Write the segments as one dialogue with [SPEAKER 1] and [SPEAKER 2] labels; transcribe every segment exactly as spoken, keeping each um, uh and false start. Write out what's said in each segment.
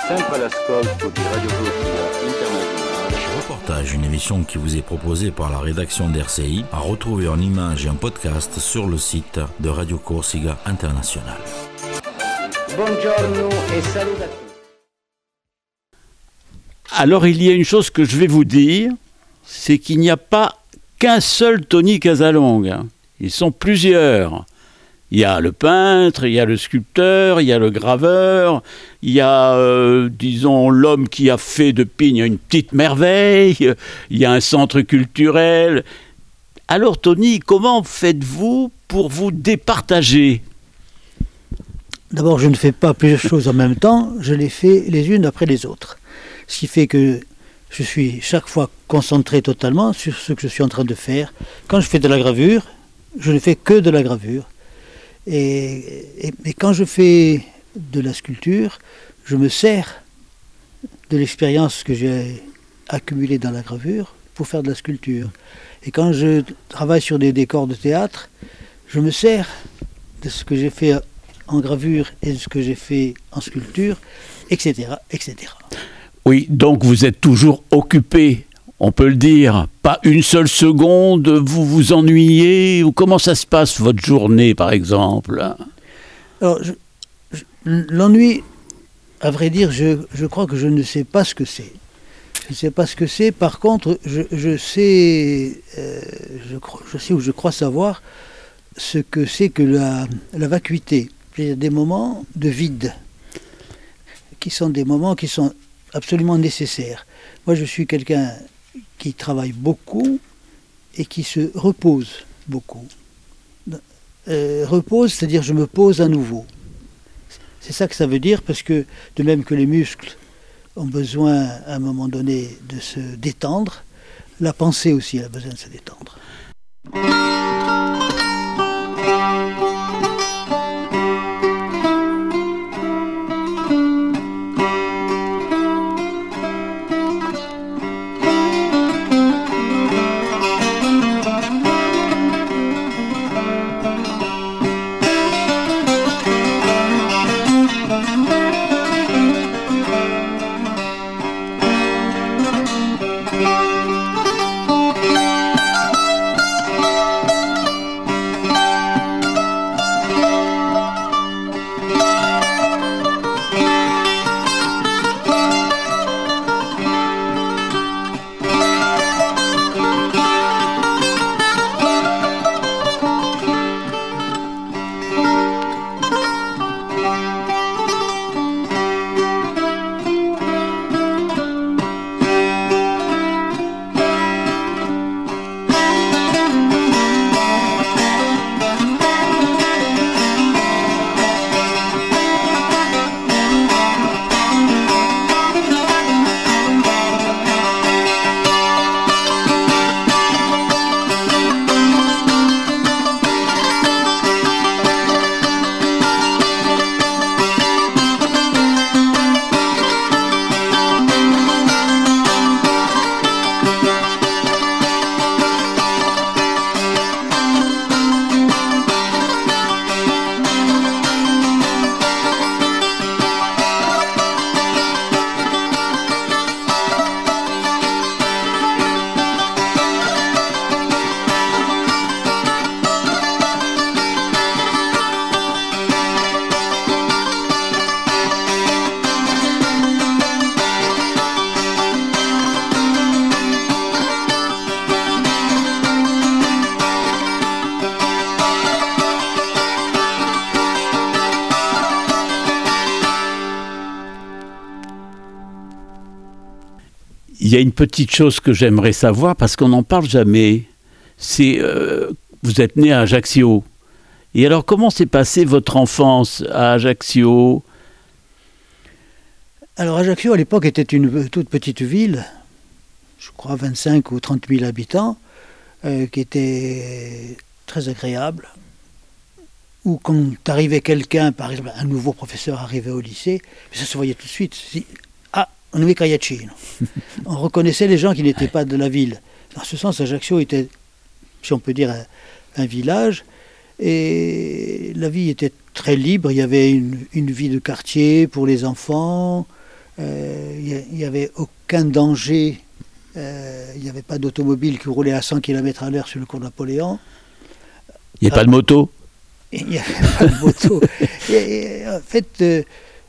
[SPEAKER 1] Sempre all'ascolto di Radio Corsica Internazionale.
[SPEAKER 2] Reportage, une émission qui vous est proposée par la rédaction d'R C I, à retrouver en images et en podcast sur le site de Radio Corsica Internazionale.
[SPEAKER 1] Buongiorno e salut à tous.
[SPEAKER 3] Alors il y a une chose que je vais vous dire, c'est qu'il n'y a pas qu'un seul Tony Casalonga. Ils sont plusieurs. Il y a le peintre, il y a le sculpteur, il y a le graveur, il y a, euh, disons, l'homme qui a fait de Pigne une petite merveille, il y a un centre culturel. Alors Tony, comment faites-vous pour vous départager ?
[SPEAKER 4] D'abord, je ne fais pas plusieurs choses en même temps, je les fais les unes après les autres. Ce qui fait que je suis chaque fois concentré totalement sur ce que je suis en train de faire. Quand je fais de la gravure, je ne fais que de la gravure. Et, et, et quand je fais de la sculpture, je me sers de l'expérience que j'ai accumulée dans la gravure pour faire de la sculpture. Et quand je travaille sur des décors de théâtre, je me sers de ce que j'ai fait en gravure et de ce que j'ai fait en sculpture, et cetera, et cetera.
[SPEAKER 3] Oui, donc vous êtes toujours occupé, on peut le dire. Pas une seule seconde, vous vous ennuyez, ou comment ça se passe votre journée, par exemple ?
[SPEAKER 4] Alors, je, je, l'ennui, à vrai dire, je, je crois que je ne sais pas ce que c'est. Je ne sais pas ce que c'est, par contre, je, je sais, euh, je, je sais ou je crois savoir ce que c'est que la, la vacuité. Il y a des moments de vide, qui sont des moments qui sont absolument nécessaire. Moi, je suis quelqu'un qui travaille beaucoup et qui se repose beaucoup. Euh, repose, c'est-à-dire je me pose à nouveau. C'est ça que ça veut dire, parce que de même que les muscles ont besoin à un moment donné de se détendre, la pensée aussi a besoin de se détendre.
[SPEAKER 3] Il y a une petite chose que j'aimerais savoir, parce qu'on n'en parle jamais. C'est, euh, vous êtes né à Ajaccio. Et alors, comment s'est passée votre enfance à Ajaccio ?
[SPEAKER 4] Alors, Ajaccio, à l'époque, était une toute petite ville, je crois vingt-cinq ou trente mille habitants, euh, qui était très agréable, où quand arrivait quelqu'un, par exemple, un nouveau professeur arrivait au lycée, ça se voyait tout de suite. Ah, on est Cagliacino. On reconnaissait les gens qui n'étaient pas de la ville. Dans ce sens, Ajaccio était, si on peut dire, un, un village, et la vie était très libre. Il y avait une, une vie de quartier pour les enfants, Euh, Il n'y avait aucun danger. Euh, il n'y avait pas d'automobile qui roulait à cent kilomètres à l'heure sur le cours Napoléon.
[SPEAKER 3] Il n'y a pas de moto.
[SPEAKER 4] Il n'y avait pas de moto. Et, et, en fait, euh,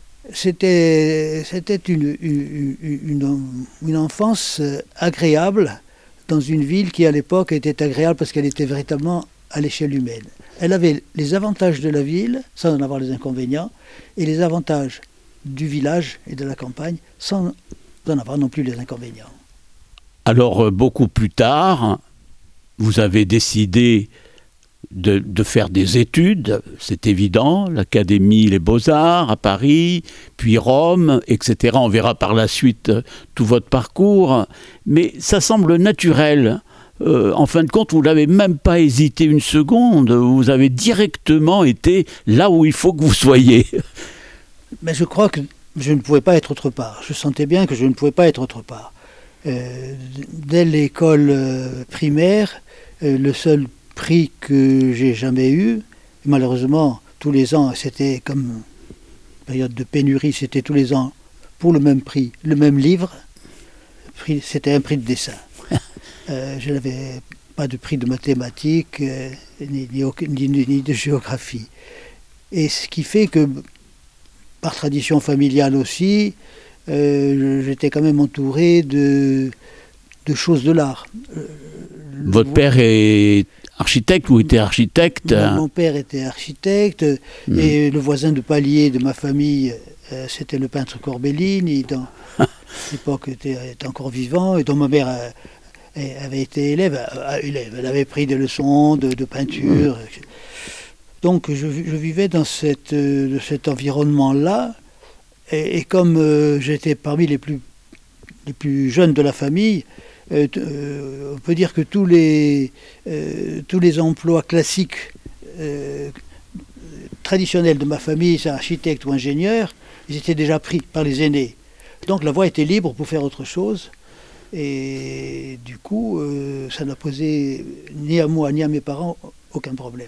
[SPEAKER 4] c'était, c'était une, une, une, une enfance agréable dans une ville qui, à l'époque, était agréable parce qu'elle était véritablement à l'échelle humaine. Elle avait les avantages de la ville, sans en avoir les inconvénients, et les avantages du village et de la campagne, sans en avoir non plus les inconvénients.
[SPEAKER 3] Alors, beaucoup plus tard, vous avez décidé de, de faire des études, c'est évident, l'Académie Les Beaux-Arts à Paris, puis Rome, et cetera. On verra par la suite tout votre parcours, mais ça semble naturel. Euh, en fin de compte, vous n'avez même pas hésité une seconde, vous avez directement été là où il faut que vous soyez.
[SPEAKER 4] Mais je crois que je ne pouvais pas être autre part. Je sentais bien que je ne pouvais pas être autre part. Euh, dès l'école euh, primaire, euh, le seul prix que j'ai jamais eu, malheureusement, tous les ans, c'était comme période de pénurie, c'était tous les ans pour le même prix, le même livre, prix, c'était un prix de dessin. Euh, je n'avais pas de prix de mathématiques, euh, ni, ni, ni, ni de géographie. Et ce qui fait que, par tradition familiale aussi, euh, j'étais quand même entouré de, de choses de l'art. Euh,
[SPEAKER 3] Votre le, père est architecte ou était architecte?
[SPEAKER 4] Mon, mon père était architecte, mmh. et le voisin de palier de ma famille, euh, c'était le peintre Corbellini, dans l'époque était, était encore vivant, et dont ma mère euh, avait été élève, euh, élève. Elle avait pris des leçons de, de peinture. Mmh. Donc je, je vivais dans cette, euh, cet environnement-là, et, et comme euh, j'étais parmi les plus, les plus jeunes de la famille, euh, euh, on peut dire que tous les, euh, tous les emplois classiques euh, traditionnels de ma famille, c'est architecte ou ingénieur, ils étaient déjà pris par les aînés. Donc la voie était libre pour faire autre chose, et du coup, euh, ça n'a posé ni à moi ni à mes parents aucun problème.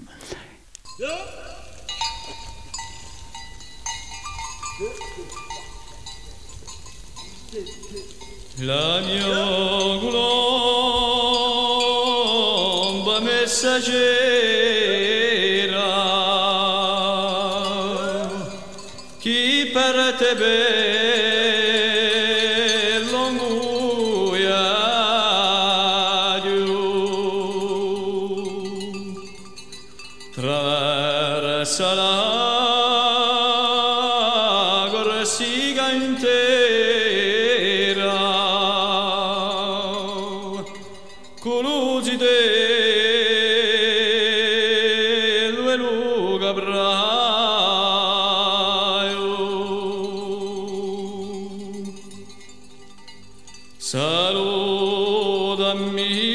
[SPEAKER 5] La mia colomba messaggera, chi per te bello anguiaio, traversa la corsica intera, con luci dello e luca braio, salutami.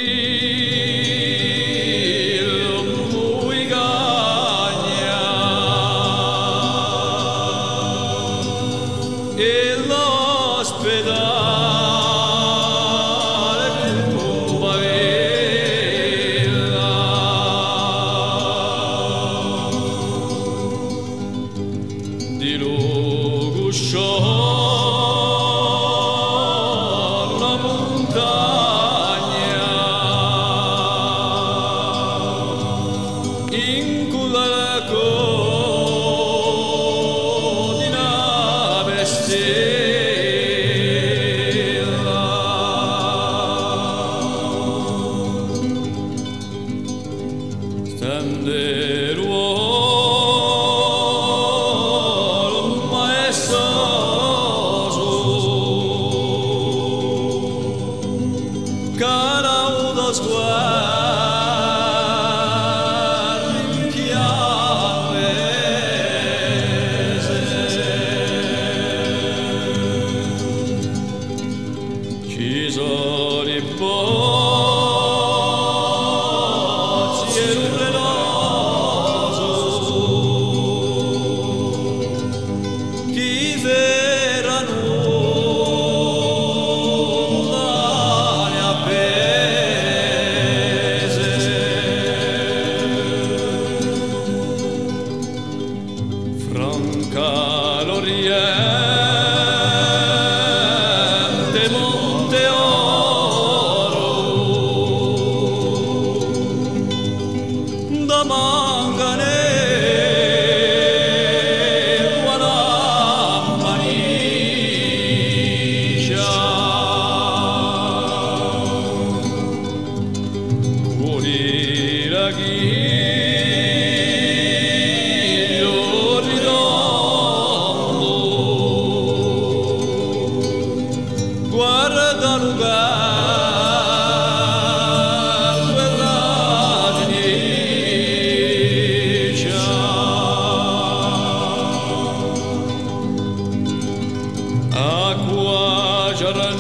[SPEAKER 5] acqua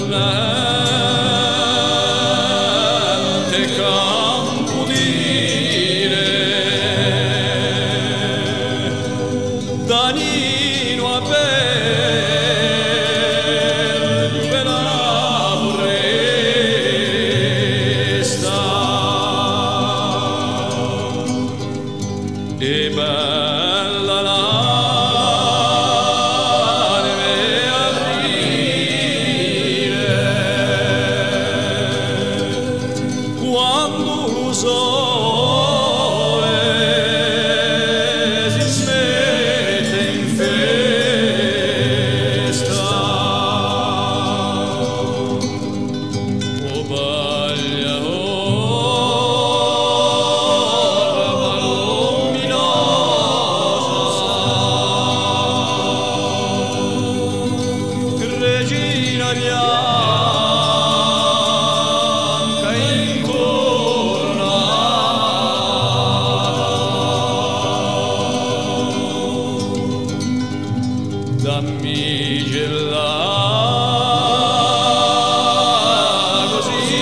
[SPEAKER 5] giornante campo dire Danino aperto la foresta e bella la dammi gela così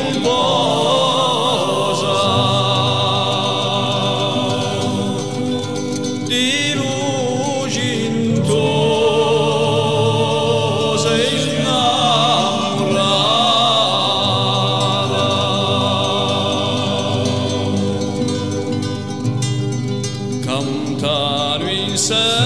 [SPEAKER 5] pomposa di lucintosa innamorata cantano in sé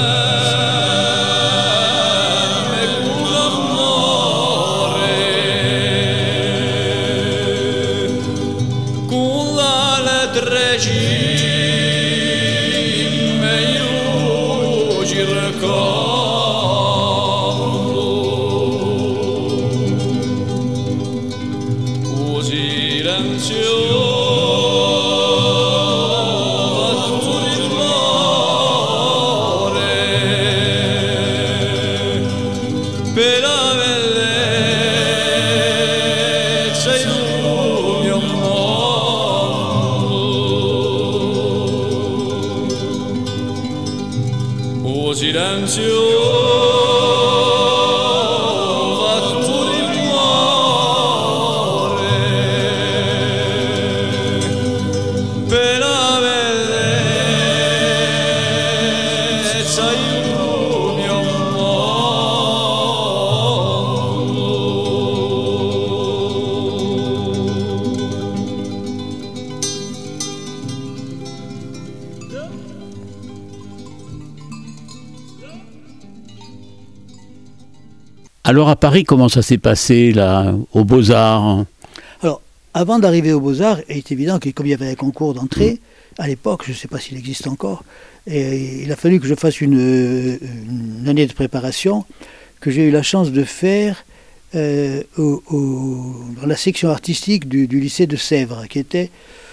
[SPEAKER 5] per la bellezza in un mio mondo o silenzio va tu il cuore per la bellezza in un mio
[SPEAKER 3] Alors à Paris, comment ça s'est passé là, aux Beaux-Arts?
[SPEAKER 4] Alors, avant d'arriver aux Beaux-Arts, il est évident que comme il y avait un concours d'entrée, à l'époque, je ne sais pas s'il existe encore, et il a fallu que je fasse une, une année de préparation que j'ai eu la chance de faire euh, au, au, dans la section artistique du, du lycée de Sèvres, qui était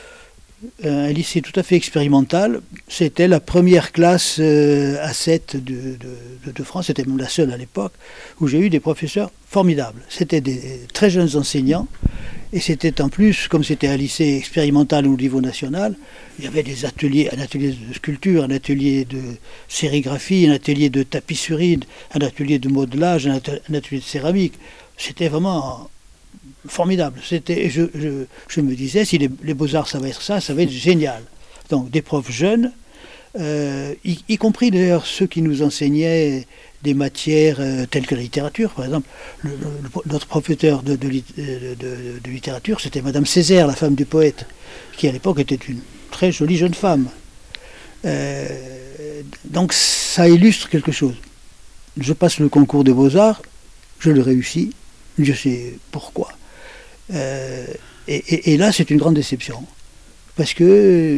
[SPEAKER 4] un lycée tout à fait expérimental. C'était la première classe euh, A sept de, de, de France, c'était même la seule à l'époque, où j'ai eu des professeurs formidables. C'était des très jeunes enseignants, et c'était en plus, comme c'était un lycée expérimental au niveau national, il y avait des ateliers, un atelier de sculpture, un atelier de sérigraphie, un atelier de tapisserie, un atelier de modelage, un atelier, un atelier de céramique. C'était vraiment formidable. C'était, je, je, je me disais, si les, les Beaux-Arts ça va être ça, ça va être génial. Donc des profs jeunes, euh, y, y compris d'ailleurs ceux qui nous enseignaient des matières euh, telles que la littérature. Par exemple, le, le, notre professeur de, de, de, de, de littérature, c'était Madame Césaire, la femme du poète, qui à l'époque était une très jolie jeune femme. Euh, donc ça illustre quelque chose. Je passe le concours des Beaux-Arts, je le réussis, je sais pourquoi. Euh, et, et, et là, c'est une grande déception. Parce que,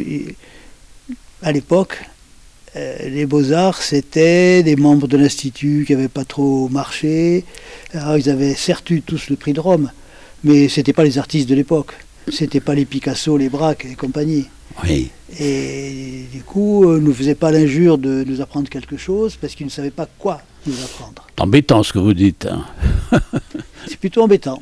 [SPEAKER 4] à l'époque, euh, les Beaux-Arts, c'était des membres de l'Institut qui n'avaient pas trop marché. Alors, ils avaient certes eu tous le prix de Rome, mais ce n'étaient pas les artistes de l'époque. Ce n'étaient pas les Picasso, les Braque et compagnie.
[SPEAKER 3] Oui.
[SPEAKER 4] Et du coup, on ne nous faisait pas l'injure de nous apprendre quelque chose parce qu'ils ne savaient pas quoi nous apprendre.
[SPEAKER 3] C'est embêtant ce que vous dites. Hein.
[SPEAKER 4] C'est plutôt embêtant.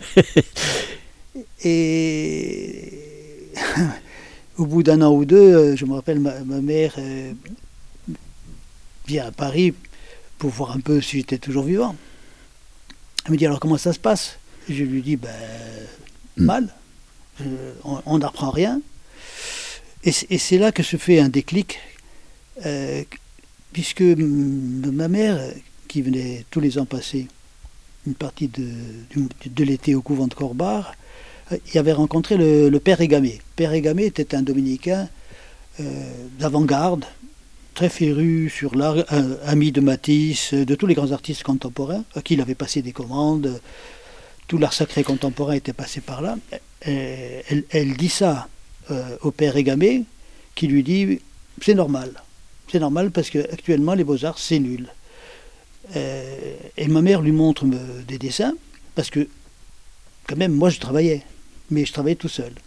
[SPEAKER 4] Et au bout d'un an ou deux, je me rappelle, ma, ma mère euh, vient à Paris pour voir un peu si j'étais toujours vivant. Elle me dit, alors comment ça se passe? Et je lui dis, ben, mal. Je- on on n'apprend rien. Et, c- et c'est là que se fait un déclic, euh, puisque m- ma mère, qui venait tous les ans passer une partie de, du- de l'été au couvent de Corbard, euh, y avait rencontré le, le père Égamé. Père Égamé était un dominicain euh, d'avant-garde, très féru sur l'art, euh, ami de Matisse, euh, de tous les grands artistes contemporains, à qui il avait passé des commandes. euh, Tout l'art sacré contemporain était passé par là. Et elle, elle dit ça euh, au père Égamé, qui lui dit c'est normal. C'est normal parce qu'actuellement, les beaux-arts, c'est nul. Euh, et ma mère lui montre me- des dessins, parce que, quand même, moi, je travaillais, mais je travaillais tout seul.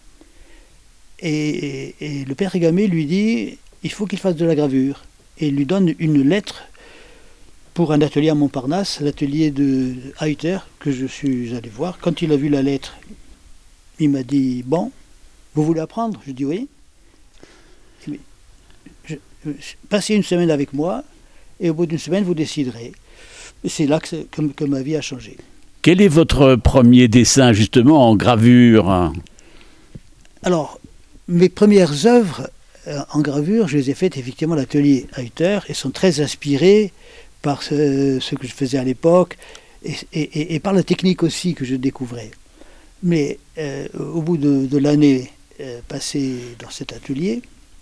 [SPEAKER 4] Et, et- et le père Égamé lui dit il faut qu'il fasse de la gravure. Et il lui donne une lettre pour un atelier à Montparnasse, l'atelier de Hayter, que je suis allé voir. Quand il a vu la lettre, il m'a dit bon, vous voulez apprendre? Je dis oui. Il dit, Je- je- passez une semaine avec moi, et au bout d'une semaine, vous déciderez. Et c'est là que, c'est- que- que ma vie a changé.
[SPEAKER 3] Quel est votre premier dessin, justement, en gravure?
[SPEAKER 4] Alors, mes premières œuvres euh, en gravure, je les ai faites effectivement à l'atelier Hayter, et sont très inspirées par ce, ce que je faisais à l'époque, et, et- et- et par la technique aussi que je découvrais. Mais euh, au bout de, de l'année euh, passée dans cet atelier,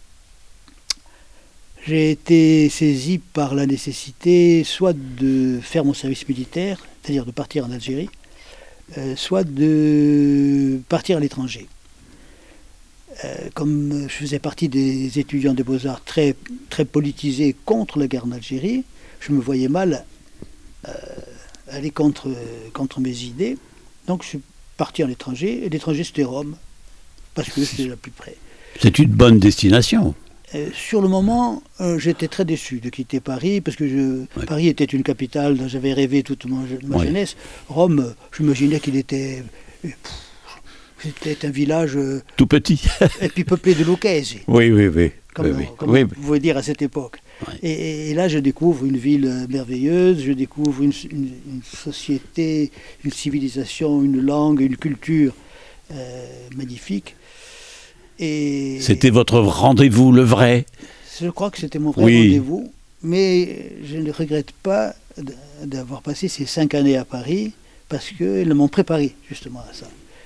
[SPEAKER 4] j'ai été saisi par la nécessité soit de faire mon service militaire, c'est-à-dire de partir en Algérie, euh, soit de partir à l'étranger. Euh, comme je faisais partie des étudiants des Beaux-Arts très, très politisés contre la guerre en Algérie, je me voyais mal euh, aller contre, contre mes idées. Donc je suis parti à l'étranger, et l'étranger c'était Rome, parce que c'était la plus près.
[SPEAKER 3] C'est une bonne destination.
[SPEAKER 4] Euh, sur le moment, euh, j'étais très déçu de quitter Paris, parce que je,
[SPEAKER 3] Ouais.
[SPEAKER 4] Paris était une capitale dont j'avais rêvé toute mon- ma
[SPEAKER 3] Ouais.
[SPEAKER 4] jeunesse. Rome, euh, je m'imaginais qu'il était... euh, pff, c'était un village, euh,
[SPEAKER 3] Tout petit.
[SPEAKER 4] et puis peuplé de Lucchesi,
[SPEAKER 3] Oui, oui, oui.
[SPEAKER 4] comme,
[SPEAKER 3] oui,
[SPEAKER 4] on,
[SPEAKER 3] oui.
[SPEAKER 4] comme
[SPEAKER 3] Oui,
[SPEAKER 4] on
[SPEAKER 3] oui.
[SPEAKER 4] pouvait dire à cette époque.
[SPEAKER 3] Ouais.
[SPEAKER 4] Et, et- et là, je découvre une ville euh, merveilleuse, je découvre une, une- une société, une civilisation, une langue, une culture euh, magnifique. Et
[SPEAKER 3] C'était votre rendez-vous, le vrai.
[SPEAKER 4] je crois que c'était mon vrai
[SPEAKER 3] Oui.
[SPEAKER 4] rendez-vous, mais je ne regrette pas d- d'avoir passé ces cinq années à Paris, parce qu'ils m'ont préparé justement à ça.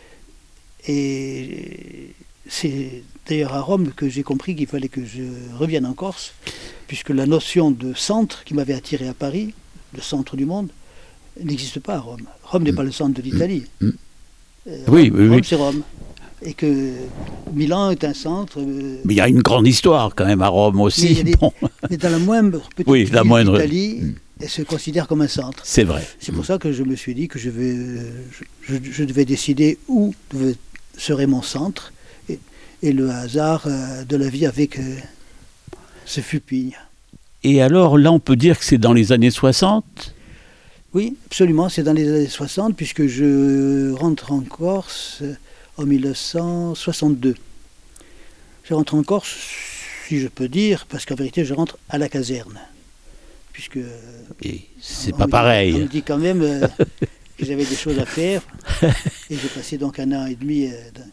[SPEAKER 4] Et c'est d'ailleurs à Rome que j'ai compris qu'il fallait que je revienne en Corse, puisque la notion de centre qui m'avait attiré à Paris, le centre du monde, n'existe pas à Rome. Rome n'est pas le centre de l'Italie.
[SPEAKER 3] Mm.
[SPEAKER 4] Euh,
[SPEAKER 3] Oui,
[SPEAKER 4] Rome,
[SPEAKER 3] oui,
[SPEAKER 4] Rome,
[SPEAKER 3] oui.
[SPEAKER 4] c'est Rome. Et que Milan est un centre. euh,
[SPEAKER 3] Mais il y a une grande histoire quand même à Rome
[SPEAKER 4] Mais il y
[SPEAKER 3] aussi.
[SPEAKER 4] a des-
[SPEAKER 3] Bon,
[SPEAKER 4] Mais dans la moindre petite
[SPEAKER 3] Oui,
[SPEAKER 4] ville
[SPEAKER 3] la moindre.
[SPEAKER 4] d'Italie,
[SPEAKER 3] Mm.
[SPEAKER 4] elle se considère comme un centre.
[SPEAKER 3] c'est vrai.
[SPEAKER 4] C'est pour ça que je me suis dit que je, vais, euh, je, je- je devais décider où devait- serait mon centre. Et, et le hasard euh, de la vie avec euh, ce fupigne.
[SPEAKER 3] Et alors là, on peut dire que c'est dans les années soixante.
[SPEAKER 4] Oui, absolument, c'est dans les années soixante, puisque je rentre en Corse euh, en mille neuf cent soixante-deux. Je rentre en Corse, si je peux dire, parce qu'en vérité, je rentre à la caserne. Puisque
[SPEAKER 3] Et c'est
[SPEAKER 4] On
[SPEAKER 3] pas
[SPEAKER 4] me dit-
[SPEAKER 3] pareil.
[SPEAKER 4] On me dit quand même euh, que j'avais des choses à faire. Et j'ai passé donc un an et demi euh, dans-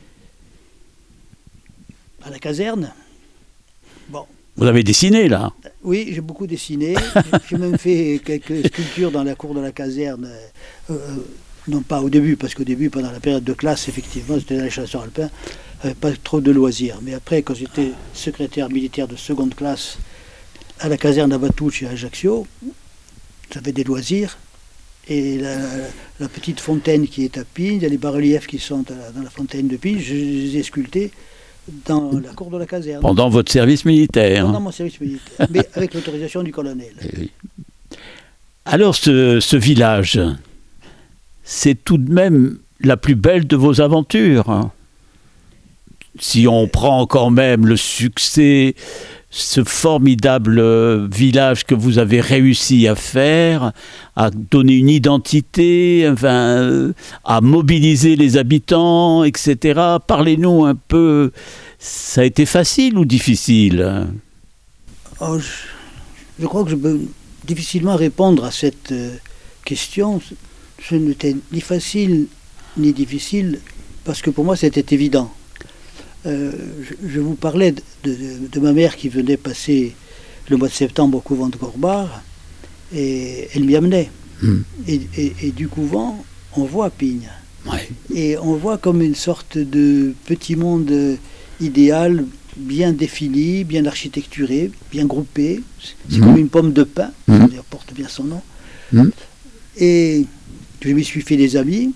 [SPEAKER 4] à la caserne. Bon,
[SPEAKER 3] Vous avez dessiné là.
[SPEAKER 4] oui, j'ai beaucoup dessiné. J'ai même fait quelques sculptures dans la cour de la caserne. euh, euh, non pas au début, parce qu'au début, pendant la période de classe, effectivement, j'étais dans les chasseurs alpins, j'avais pas trop de loisirs. Mais après, quand j'étais secrétaire militaire de seconde classe à la caserne à Batouche et à Ajaccio, j'avais des loisirs. Et la, la petite fontaine qui est à Pigne, il y a les bas-reliefs qui sont à la- dans la fontaine de Pigne, je les ai sculptés dans la cour de la caserne.
[SPEAKER 3] Pendant votre service militaire.
[SPEAKER 4] Pendant mon service militaire, mais avec l'autorisation du colonel.
[SPEAKER 3] Alors ce, ce village, c'est tout de même la plus belle de vos aventures. Si on prend quand même le succès, ce formidable euh, village que vous avez réussi à faire, à donner une identité, enfin, euh, à mobiliser les habitants, et cetera. Parlez-nous un peu. Ça a été facile ou difficile?
[SPEAKER 4] Oh, je, je crois que je peux difficilement répondre à cette euh, question. ce n'était ni facile ni difficile, parce que pour moi c'était évident. Euh, je, je vous parlais de, de, de ma mère qui venait passer le mois de septembre au couvent de Gorbard, et elle m'y amenait. Mmh. Et, et, et du couvent, on voit Pigne.
[SPEAKER 3] Ouais.
[SPEAKER 4] Et on voit comme une sorte de petit monde idéal, bien défini, bien architecturé, bien groupé. C'est mmh. comme une pomme de pin, mmh. ça porte bien son nom. Mmh. Et je m'y suis fait des amis,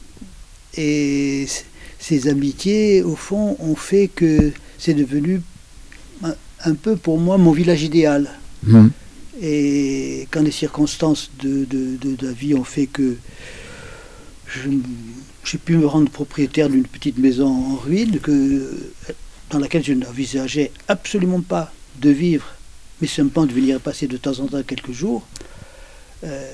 [SPEAKER 4] et ces amitiés, au fond, ont fait que c'est devenu un, un peu pour moi mon village idéal. Mmh. Et quand les circonstances de, de, de, de la vie ont fait que je, j'ai pu me rendre propriétaire d'une petite maison en ruine, que, dans laquelle je n'envisageais absolument pas de vivre, mais simplement de venir passer de temps en temps quelques jours, euh,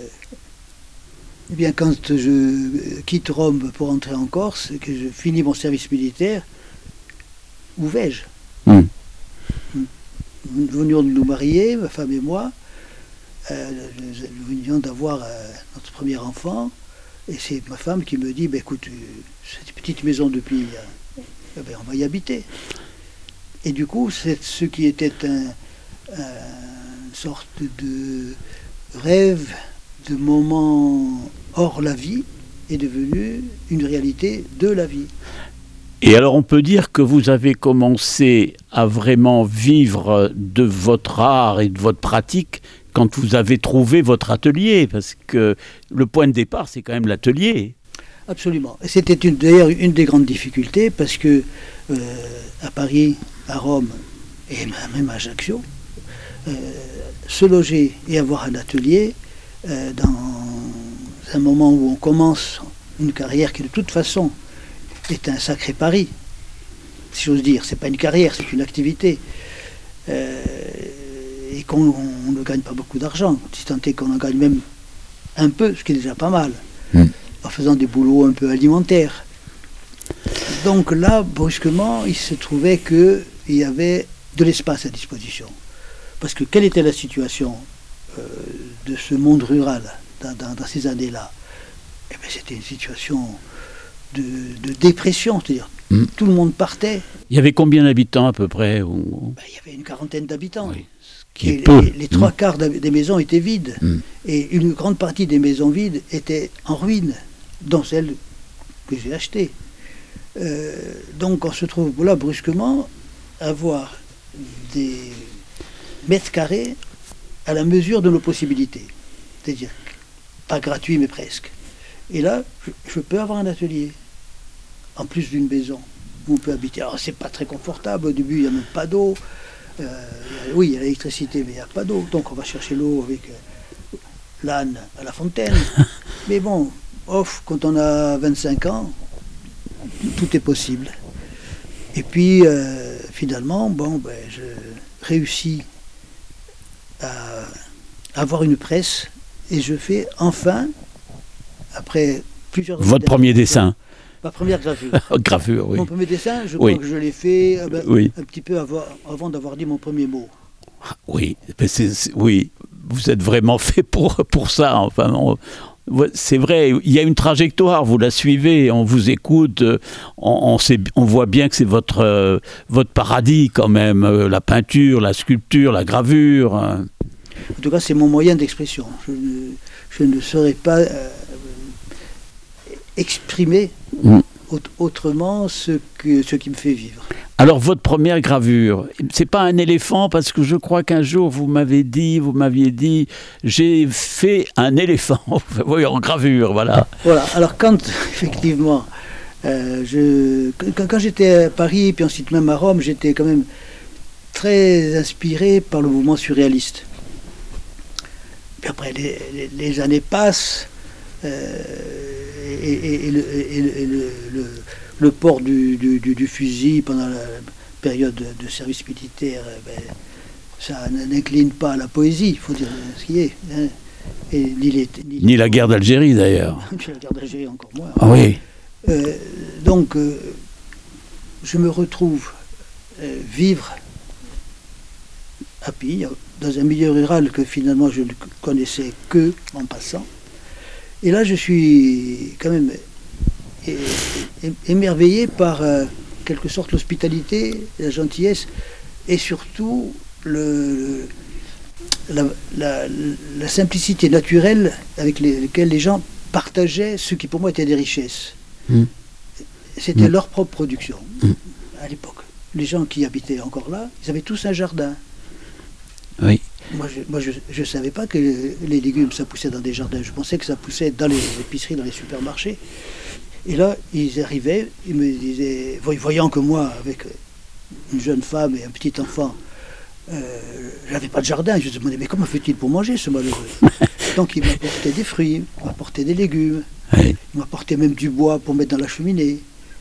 [SPEAKER 4] eh bien, quand je quitte Rome pour entrer en Corse, et que je finis mon service militaire, où vais-je ? mmh. Nous venions de nous marier, ma femme et moi, euh, nous venions d'avoir euh, notre premier enfant, et c'est ma femme qui me dit, bah, écoute, cette petite maison depuis, euh, eh ben, on va y habiter. Et du coup, c'est ce qui était un, un, une sorte de rêve, de moment hors la vie, est devenu une réalité de la vie.
[SPEAKER 3] Et alors on peut dire que vous avez commencé à vraiment vivre de votre art et de votre pratique quand vous avez trouvé votre atelier, parce que le point de départ, c'est quand même l'atelier.
[SPEAKER 4] Absolument. Et c'était une, d'ailleurs une des grandes difficultés, parce que euh, à Paris, à Rome et même à Ajaccio, euh, se loger et avoir un atelier euh, dans un moment où on commence une carrière qui de toute façon est un sacré pari, si j'ose dire. C'est pas une carrière, c'est une activité. Euh, et qu'on on ne gagne pas beaucoup d'argent, si tant est qu'on en gagne même un peu, ce qui est déjà pas mal, mmh. en faisant des boulots un peu alimentaires. Donc là, brusquement, il se trouvait qu'il y avait de l'espace à disposition. Parce que quelle était la situation euh, de ce monde rural dans, dans, dans ces années-là ? Eh bien, c'était une situation de, de dépression, c'est-à-dire mmh. tout le monde partait. Il
[SPEAKER 3] y avait combien d'habitants à peu près ou...
[SPEAKER 4] ben, il y avait une quarantaine d'habitants.
[SPEAKER 3] Oui. Qui est
[SPEAKER 4] et
[SPEAKER 3] peu.
[SPEAKER 4] Les, les trois mmh. quarts des maisons étaient vides.
[SPEAKER 3] Mmh.
[SPEAKER 4] Et une grande partie des maisons vides étaient en ruine, dont celle que j'ai achetée. Euh, donc on se trouve là brusquement à avoir des mètres carrés à la mesure de nos possibilités. C'est-à-dire pas gratuit mais presque. Et là, je, je peux avoir un atelier, en plus d'une maison où on peut habiter. Alors c'est pas très confortable, au début il n'y a même pas d'eau. Euh, oui, il y a l'électricité, mais il n'y a pas d'eau. Donc on va chercher l'eau avec euh, l'âne à la fontaine. Mais bon, off, quand on a vingt-cinq ans, tout est possible. Et puis, euh, finalement, bon, ben, je réussis à avoir une presse et je fais enfin, après plusieurs...
[SPEAKER 3] Votre premier dessin.
[SPEAKER 4] Ma première gravure.
[SPEAKER 3] Gravure, oui.
[SPEAKER 4] Mon premier dessin, je
[SPEAKER 3] oui.
[SPEAKER 4] crois que je l'ai fait euh, ben,
[SPEAKER 3] oui.
[SPEAKER 4] un petit peu avant, avant d'avoir dit mon premier mot.
[SPEAKER 3] Oui, c'est, c'est, oui. Vous êtes vraiment fait pour, pour ça. Enfin, on, c'est vrai, il y a une trajectoire, vous la suivez, on vous écoute, on, on, sait, on voit bien que c'est votre, euh, votre paradis quand même, euh, la peinture, la sculpture, la gravure. Hein.
[SPEAKER 4] En tout cas, c'est mon moyen d'expression. Je ne, je ne saurais pas euh, exprimer mmh. autrement ce, que, ce qui me fait vivre.
[SPEAKER 3] Alors, votre première gravure, c'est pas un éléphant, parce que je crois qu'un jour, vous m'avez dit, vous m'aviez dit, j'ai fait un éléphant, oui, en gravure, voilà.
[SPEAKER 4] Voilà, alors quand, effectivement, euh, je, quand, quand j'étais à Paris, puis ensuite même à Rome, j'étais quand même très inspiré par le mouvement surréaliste. Puis après, les, les, les années passent, euh, et, et, et, le, et, le, et le, le Le port du, du, du, du fusil pendant la période de service militaire, ben, ça n'incline pas à la poésie, il faut dire ce qui est. Hein. Et ni, les, ni,
[SPEAKER 3] ni la guerre d'Algérie d'ailleurs.
[SPEAKER 4] Ni la guerre d'Algérie encore moins.
[SPEAKER 3] Ah oui.
[SPEAKER 4] Euh, donc, euh, je me retrouve euh, vivre à Pigne, dans un milieu rural que finalement je ne connaissais que en passant. Et là, je suis quand même é- é- émerveillé par, euh, quelque sorte, l'hospitalité, la gentillesse, et surtout le, la, la- la simplicité naturelle avec les- laquelle les gens partageaient ce qui pour moi était des richesses.
[SPEAKER 3] Mm.
[SPEAKER 4] C'était
[SPEAKER 3] Mm.
[SPEAKER 4] leur propre production
[SPEAKER 3] Mm.
[SPEAKER 4] à l'époque. Les gens qui habitaient encore là, ils avaient tous un jardin.
[SPEAKER 3] Oui.
[SPEAKER 4] Moi, je ne savais pas que les légumes, ça poussait dans des jardins. Je pensais que ça poussait dans les épiceries, dans les supermarchés. Et là, ils arrivaient, ils me disaient, voy- voyant que moi, avec une jeune femme et un petit enfant, euh, j'avais pas de jardin, je me demandais, mais comment fait-il pour manger, ce malheureux? Donc, il m'apportait des fruits, il m'apportait des légumes,
[SPEAKER 3] Oui.
[SPEAKER 4] il m'apportait même du bois pour mettre dans la cheminée.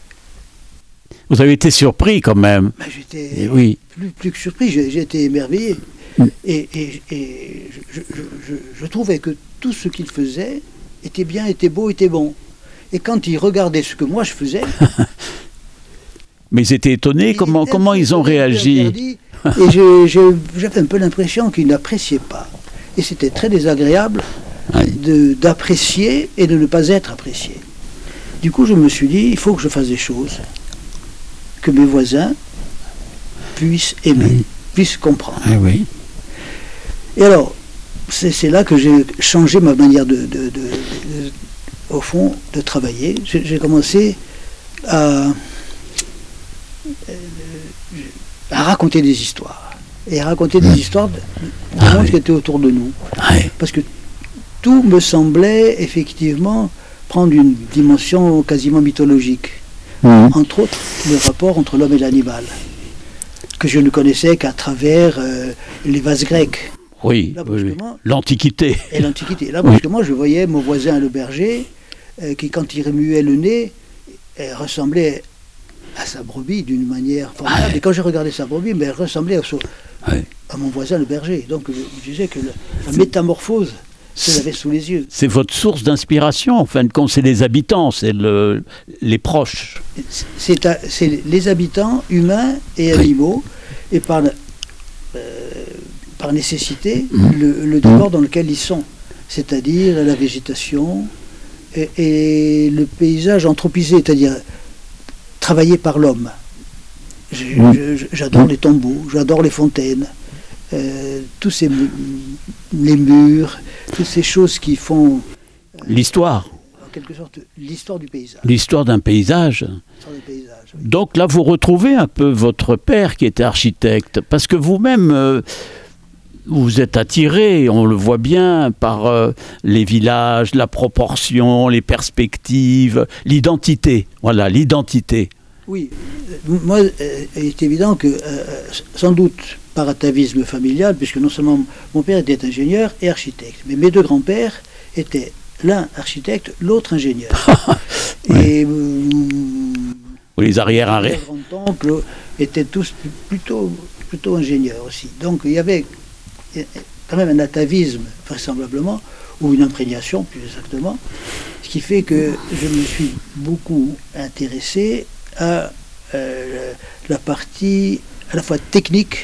[SPEAKER 3] Vous avez été surpris quand même.
[SPEAKER 4] Ben, j'étais
[SPEAKER 3] Et oui.
[SPEAKER 4] plus, plus que surpris, j'ai j'ai été émerveillé.
[SPEAKER 3] Mm.
[SPEAKER 4] Et, et- et je, je- je- je trouvais que tout ce qu'il faisait était bien, était beau, était bon. Et quand il regardait ce que moi je faisais,
[SPEAKER 3] Mais ils étaient étonnés,
[SPEAKER 4] il
[SPEAKER 3] comment,
[SPEAKER 4] était
[SPEAKER 3] comment ils ont
[SPEAKER 4] étonné,
[SPEAKER 3] réagi.
[SPEAKER 4] interdit, et je- je- j'avais un peu l'impression qu'il n'appréciait pas. Et c'était très désagréable
[SPEAKER 3] Oui.
[SPEAKER 4] de- d'apprécier et de ne pas être apprécié. Du coup, je me suis dit, il faut que je fasse des choses que mes voisins puissent aimer,
[SPEAKER 3] Oui.
[SPEAKER 4] puissent comprendre.
[SPEAKER 3] Ah oui.
[SPEAKER 4] Et alors, c'est c'est là que j'ai changé ma manière de, de- de- de- au fond, de travailler. J'ai j'ai commencé à, euh, à raconter des histoires. Et à raconter des histoires de, du
[SPEAKER 3] Ah
[SPEAKER 4] monde
[SPEAKER 3] oui.
[SPEAKER 4] qui était autour de nous.
[SPEAKER 3] Oui.
[SPEAKER 4] Parce que tout me semblait effectivement prendre une dimension quasiment mythologique.
[SPEAKER 3] Mhm.
[SPEAKER 4] Entre autres, le rapport entre l'homme et l'animal, que je ne connaissais qu'à travers euh, les vases grecs.
[SPEAKER 3] Oui,
[SPEAKER 4] Là,
[SPEAKER 3] oui, oui.
[SPEAKER 4] brusquement-
[SPEAKER 3] L'Antiquité.
[SPEAKER 4] Et l'Antiquité. Là,
[SPEAKER 3] Oui.
[SPEAKER 4] brusquement, je voyais mon voisin le berger, euh, qui, quand il remuait le nez, euh, ressemblait à sa brebis d'une manière formidable.
[SPEAKER 3] Ouais.
[SPEAKER 4] Et quand je regardais sa brebis, mais elle ressemblait à, son-
[SPEAKER 3] Ouais.
[SPEAKER 4] à mon voisin le berger. Donc, je, je disais que le- la métamorphose se l'avait sous les yeux.
[SPEAKER 3] C'est votre source d'inspiration, en fin de compte, c'est les habitants, c'est le, les proches.
[SPEAKER 4] C'est à- c'est les habitants humains et
[SPEAKER 3] Oui.
[SPEAKER 4] animaux, et par, euh, par nécessité,
[SPEAKER 3] Mhm.
[SPEAKER 4] le, le décor dans lequel ils sont, c'est-à-dire la végétation et, et le paysage anthropisé, c'est-à-dire travaillé par l'homme. Je-
[SPEAKER 3] Mhm.
[SPEAKER 4] je- je- J'adore les tombeaux, j'adore les fontaines, euh, tous ces mu- les murs, toutes ces choses qui font
[SPEAKER 3] L'histoire,
[SPEAKER 4] en quelque sorte l'histoire du paysage.
[SPEAKER 3] l'histoire d'un paysage.
[SPEAKER 4] l'histoire du paysage, oui.
[SPEAKER 3] Donc là, vous retrouvez un peu votre père qui était architecte, parce que vous-même, euh, vous êtes attiré, on le voit bien, par euh, les villages, la proportion, les perspectives, l'identité. Voilà, l'identité.
[SPEAKER 4] Oui, euh, moi, euh, il est évident que, euh, sans doute par atavisme familial, puisque non seulement mon père était ingénieur et architecte, mais mes deux grands-pères étaient l'un architecte, l'autre ingénieur. Et euh,
[SPEAKER 3] Ou les arrières
[SPEAKER 4] les grands temples étaient tous plutôt, plutôt ingénieurs aussi. Donc il y avait euh, quand même un atavisme, vraisemblablement, ou une imprégnation plus exactement, ce qui fait que je me suis beaucoup intéressé à euh, la partie à la fois technique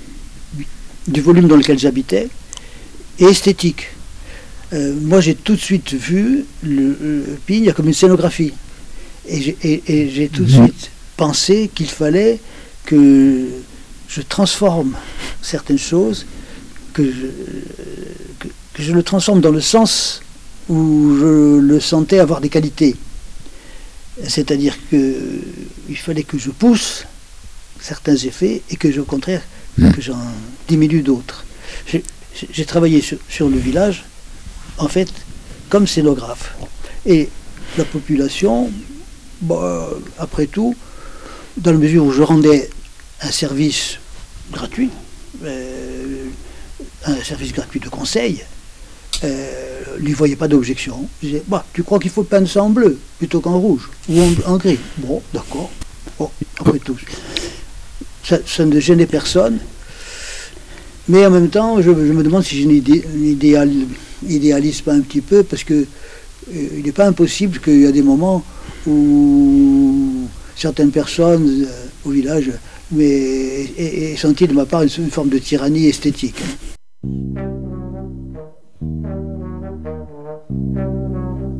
[SPEAKER 4] du volume dans lequel j'habitais et esthétique. Euh, moi, j'ai tout de suite vu le, le Pigne comme une scénographie. Et j'ai, et- et j'ai tout de
[SPEAKER 3] Mhm.
[SPEAKER 4] suite pensé qu'il fallait que je transforme certaines choses, que je, que, que je le transforme dans le sens où je le sentais avoir des qualités. C'est-à-dire qu'il fallait que je pousse certains effets et que, je, au contraire, que j'en diminue d'autres. J'ai, j'ai travaillé sur, sur le village, en fait, comme scénographe. Et la population, bah, après tout, dans la mesure où je rendais un service gratuit, euh, un service gratuit de conseil, euh, n'y voyait pas d'objection. Je disais, bah, tu crois qu'il faut peindre ça en bleu plutôt qu'en rouge ou en, en gris? Bon, d'accord. Bon, après tout, ça, ça ne gênait personne. Mais en même temps, je, je me demande si je n'idéal, idéalise pas un petit peu, parce que euh, il n'est pas impossible qu'il y a des moments où certaines personnes euh, au village mais, aient, aient senti de ma part une, une forme de tyrannie esthétique.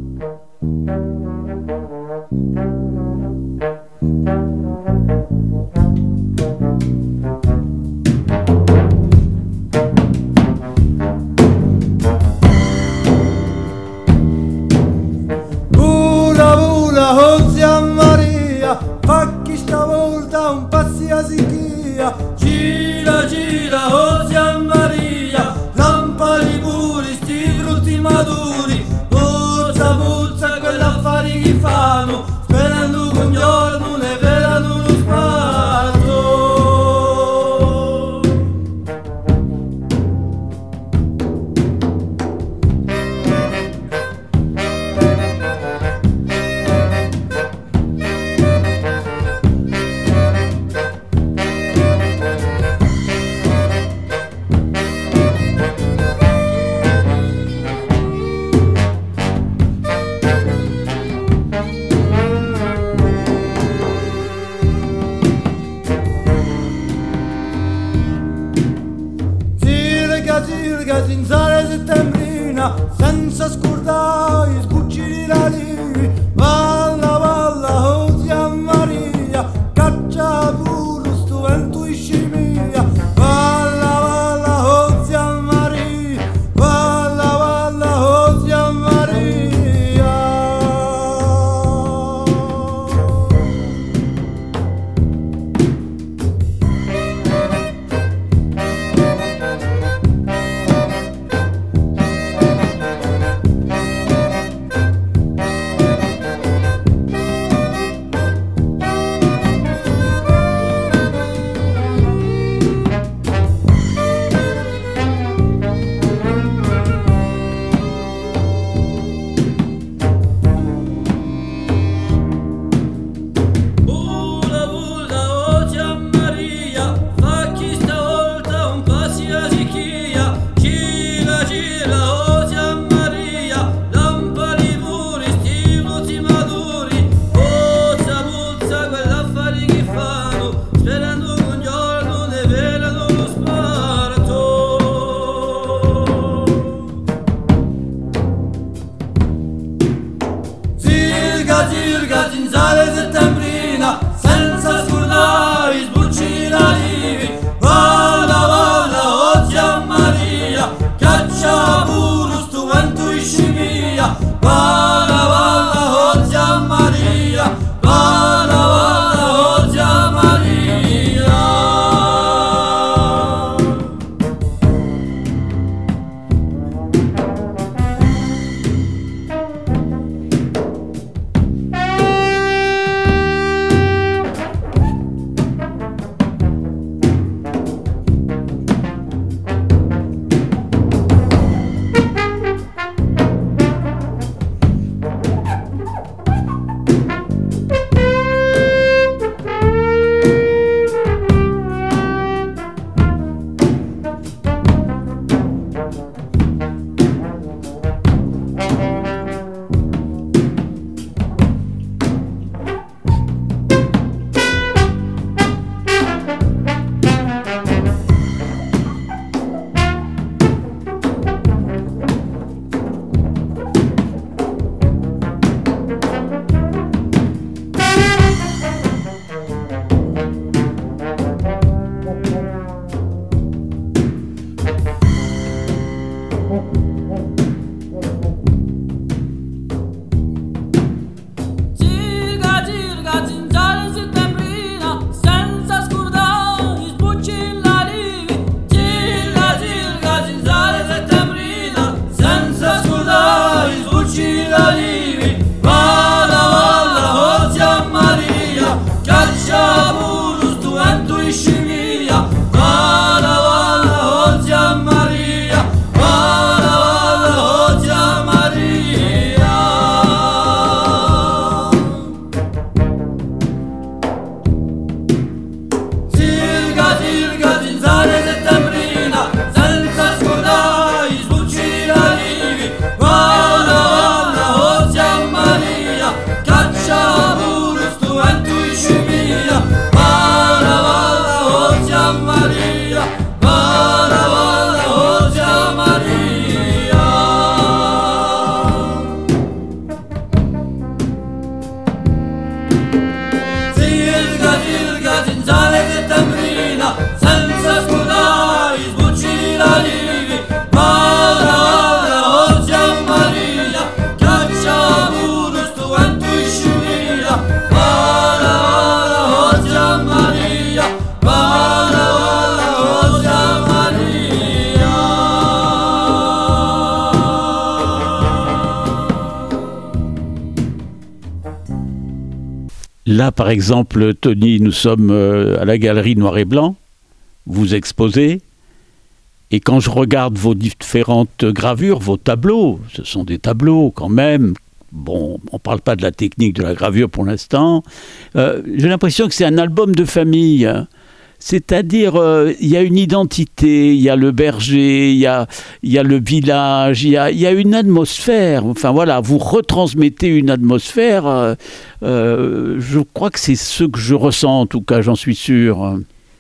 [SPEAKER 3] Là, par exemple, Tony, nous sommes euh, à la galerie Noir et Blanc, vous exposez, et quand je regarde vos différentes gravures, vos tableaux, ce sont des tableaux quand même, bon, on ne parle pas de la technique de la gravure pour l'instant, euh, j'ai l'impression que c'est un album de famille. C'est-à-dire, euh, il y a une identité, il y a le berger, il y a, il y a le village, il y a, il y a une atmosphère. Enfin voilà, vous retransmettez une atmosphère. Euh, euh, je crois que c'est ce que je ressens, en tout cas, j'en suis sûr.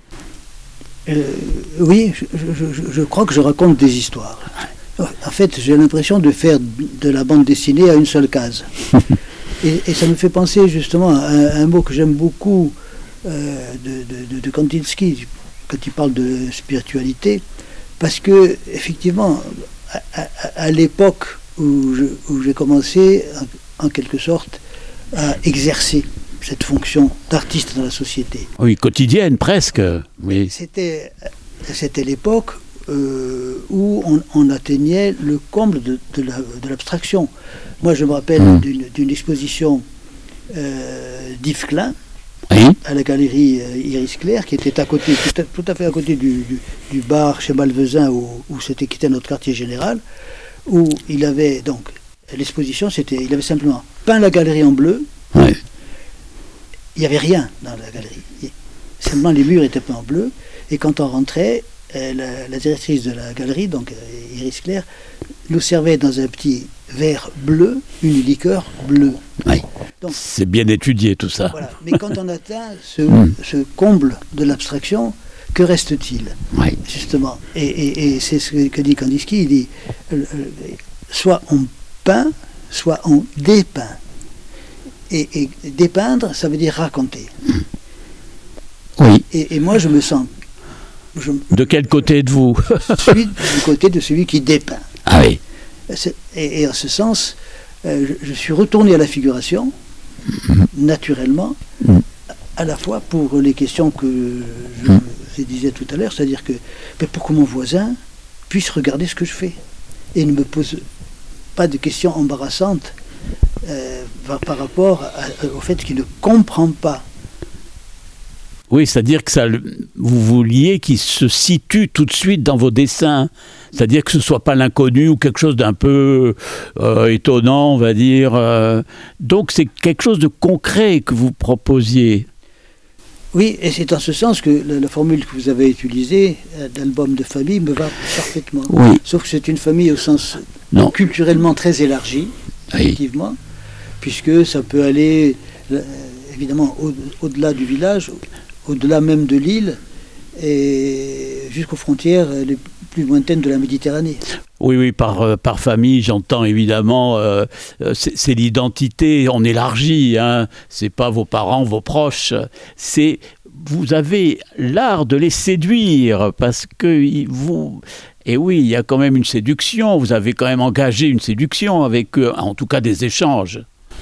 [SPEAKER 4] Euh, oui, je, je, je, je crois que je raconte des histoires. En fait, j'ai l'impression de faire de la bande dessinée à une seule case. et, et ça me fait penser justement à un, à un mot que j'aime beaucoup, Euh, de, de, de Kandinsky, quand il parle de spiritualité, parce que effectivement, à, à, à l'époque où, je, où j'ai commencé, en, en quelque sorte, à exercer cette fonction d'artiste dans la société.
[SPEAKER 3] Oui, quotidienne presque. Oui.
[SPEAKER 4] C'était, c'était l'époque euh, où on, on atteignait le comble de, de, la, de l'abstraction. Moi, je me rappelle mmh. d'une, d'une exposition euh, d'Yves Klein, oui. à la galerie euh, Iris Clair, qui était à côté, tout à, tout à fait à côté du, du, du bar chez Malvezin où, où s'était quitté notre quartier général, où il avait donc l'exposition, c'était, il avait simplement peint la galerie en bleu. Oui. Il n'y avait rien dans la galerie. Et simplement les murs étaient peints en bleu. Et quand on rentrait, euh, la, la directrice de la galerie, donc euh, Iris Clair, nous servait dans un petit verre bleu une liqueur bleue.
[SPEAKER 3] Oui. Donc, c'est bien étudié tout ça.
[SPEAKER 4] Voilà. Mais quand on atteint ce, mm. ce comble de l'abstraction, que reste-t-il oui. Justement. Et, et, et c'est ce que dit Kandinsky, il dit euh, soit on peint, soit on dépeint. Et, et dépeindre, ça veut dire raconter. Oui. Et, et moi, je me sens... Je,
[SPEAKER 3] de quel côté êtes-vous?
[SPEAKER 4] Je suis du côté de celui qui dépeint.
[SPEAKER 3] Ah oui.
[SPEAKER 4] Et, et en ce sens, euh, je, je suis retourné à la figuration, mmh. naturellement, mmh. à la fois pour les questions que je mmh. vous disais tout à l'heure, c'est-à-dire que pour que mon voisin puisse regarder ce que je fais et ne me pose pas de questions embarrassantes euh, par, par rapport à, au fait qu'il ne comprend pas.
[SPEAKER 3] Oui, c'est-à-dire que ça, vous vouliez qu'il se situe tout de suite dans vos dessins. C'est-à-dire que ce ne soit pas l'inconnu ou quelque chose d'un peu euh, étonnant, on va dire. Euh, donc c'est quelque chose de concret que vous proposiez.
[SPEAKER 4] Oui, et c'est en ce sens que la, la formule que vous avez utilisée, euh, d'album de famille, me va parfaitement. Oui. Sauf que c'est une famille au sens non. culturellement très élargi, oui. effectivement, puisque ça peut aller, euh, évidemment, au, au-delà du village, au-delà même de l'île, et jusqu'aux frontières les plus lointaines de la Méditerranée.
[SPEAKER 3] Oui, oui, par, euh, par famille, j'entends évidemment, euh, c'est, c'est l'identité, on élargit, hein, c'est pas vos parents, vos proches, c'est, vous avez l'art de les séduire, parce que vous... Et oui, il y a quand même une séduction, vous avez quand même engagé une séduction avec eux, en tout cas des échanges.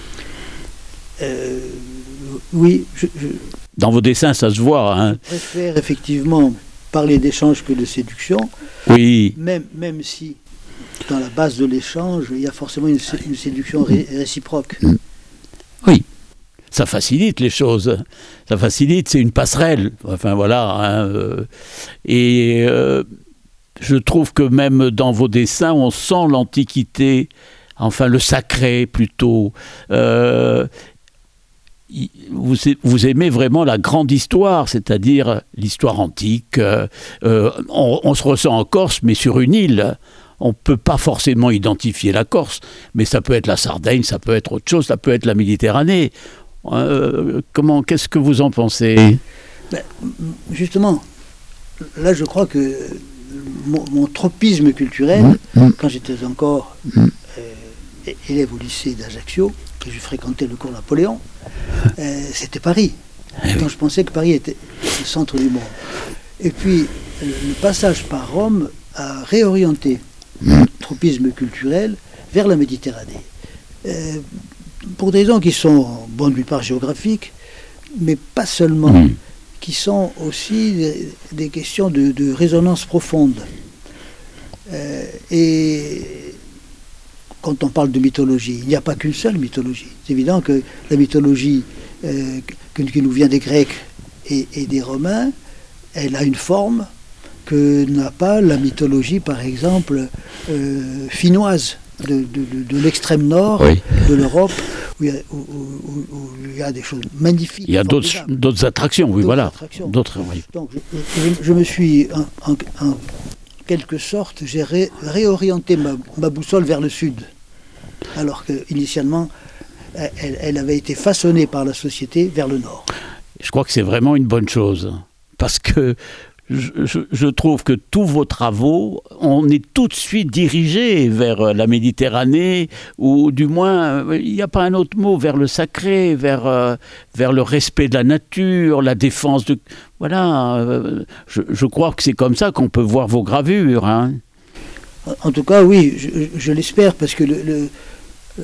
[SPEAKER 4] Euh, oui, je... je...
[SPEAKER 3] Dans vos dessins, ça se voit. Hein.
[SPEAKER 4] Je préfère effectivement parler d'échange que de séduction.
[SPEAKER 3] Oui.
[SPEAKER 4] Même, même si, dans la base de l'échange, il y a forcément une, une séduction ré- réciproque.
[SPEAKER 3] Oui. Ça facilite les choses. Ça facilite, c'est une passerelle. Enfin, voilà. Hein. Et euh, je trouve que même dans vos dessins, on sent l'antiquité, enfin le sacré plutôt. Euh, Vous, vous aimez vraiment la grande histoire, c'est-à-dire l'histoire antique. Euh, on, on se ressent en Corse, mais sur une île. On ne peut pas forcément identifier la Corse, mais ça peut être la Sardaigne, ça peut être autre chose, ça peut être la Méditerranée. Euh, comment, qu'est-ce que vous en pensez ?
[SPEAKER 4] Ben, justement, là je crois que mon, mon tropisme culturel, mmh. quand j'étais encore mmh. euh, élève au lycée d'Ajaccio, que je fréquentais le cours Napoléon, euh, c'était Paris. Donc je pensais que Paris était le centre du monde. Et puis le passage par Rome a réorienté le tropisme culturel vers la Méditerranée. Euh, pour des raisons qui sont, bon, d'une part géographiques, mais pas seulement, mmh. qui sont aussi des, des questions de, de résonance profonde. Euh, et quand on parle de mythologie, il n'y a pas qu'une seule mythologie. C'est évident que la mythologie euh, que- qui nous vient des Grecs et, et des Romains, elle a une forme que n'a pas la mythologie, par exemple, euh, finnoise, de, de- de- de l'extrême nord
[SPEAKER 3] Oui.
[SPEAKER 4] de l'Europe, où il y a, où- où- où il y a des choses magnifiques.
[SPEAKER 3] Il y a d'autres,
[SPEAKER 4] formidables.
[SPEAKER 3] d'autres attractions, oui,
[SPEAKER 4] D'autres
[SPEAKER 3] voilà.
[SPEAKER 4] attractions.
[SPEAKER 3] D'autres, oui.
[SPEAKER 4] Donc, je, je- je me suis, en, en- en quelque sorte, j'ai ré- réorienté ma, ma boussole vers le sud, alors qu'initialement, elle, elle avait été façonnée par la société vers le nord.
[SPEAKER 3] Je crois que c'est vraiment une bonne chose. Parce que je, je- je trouve que tous vos travaux, on est tout de suite dirigé vers la Méditerranée, ou du moins, euh, il n'y a pas un autre mot, vers le sacré, vers, euh, vers le respect de la nature, la défense de... Voilà, euh, je, je crois que c'est comme ça qu'on peut voir vos gravures. Hein.
[SPEAKER 4] En, en tout cas, oui, je, je l'espère, parce que le, le- le-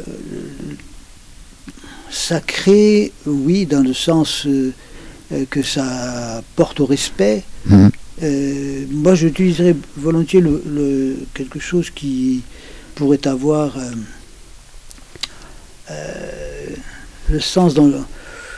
[SPEAKER 4] sacré, oui, dans le sens euh, euh, que ça porte au respect.
[SPEAKER 3] Mhm.
[SPEAKER 4] Euh, moi, j'utiliserais volontiers le, le- quelque chose qui pourrait avoir euh, euh, le sens dans le,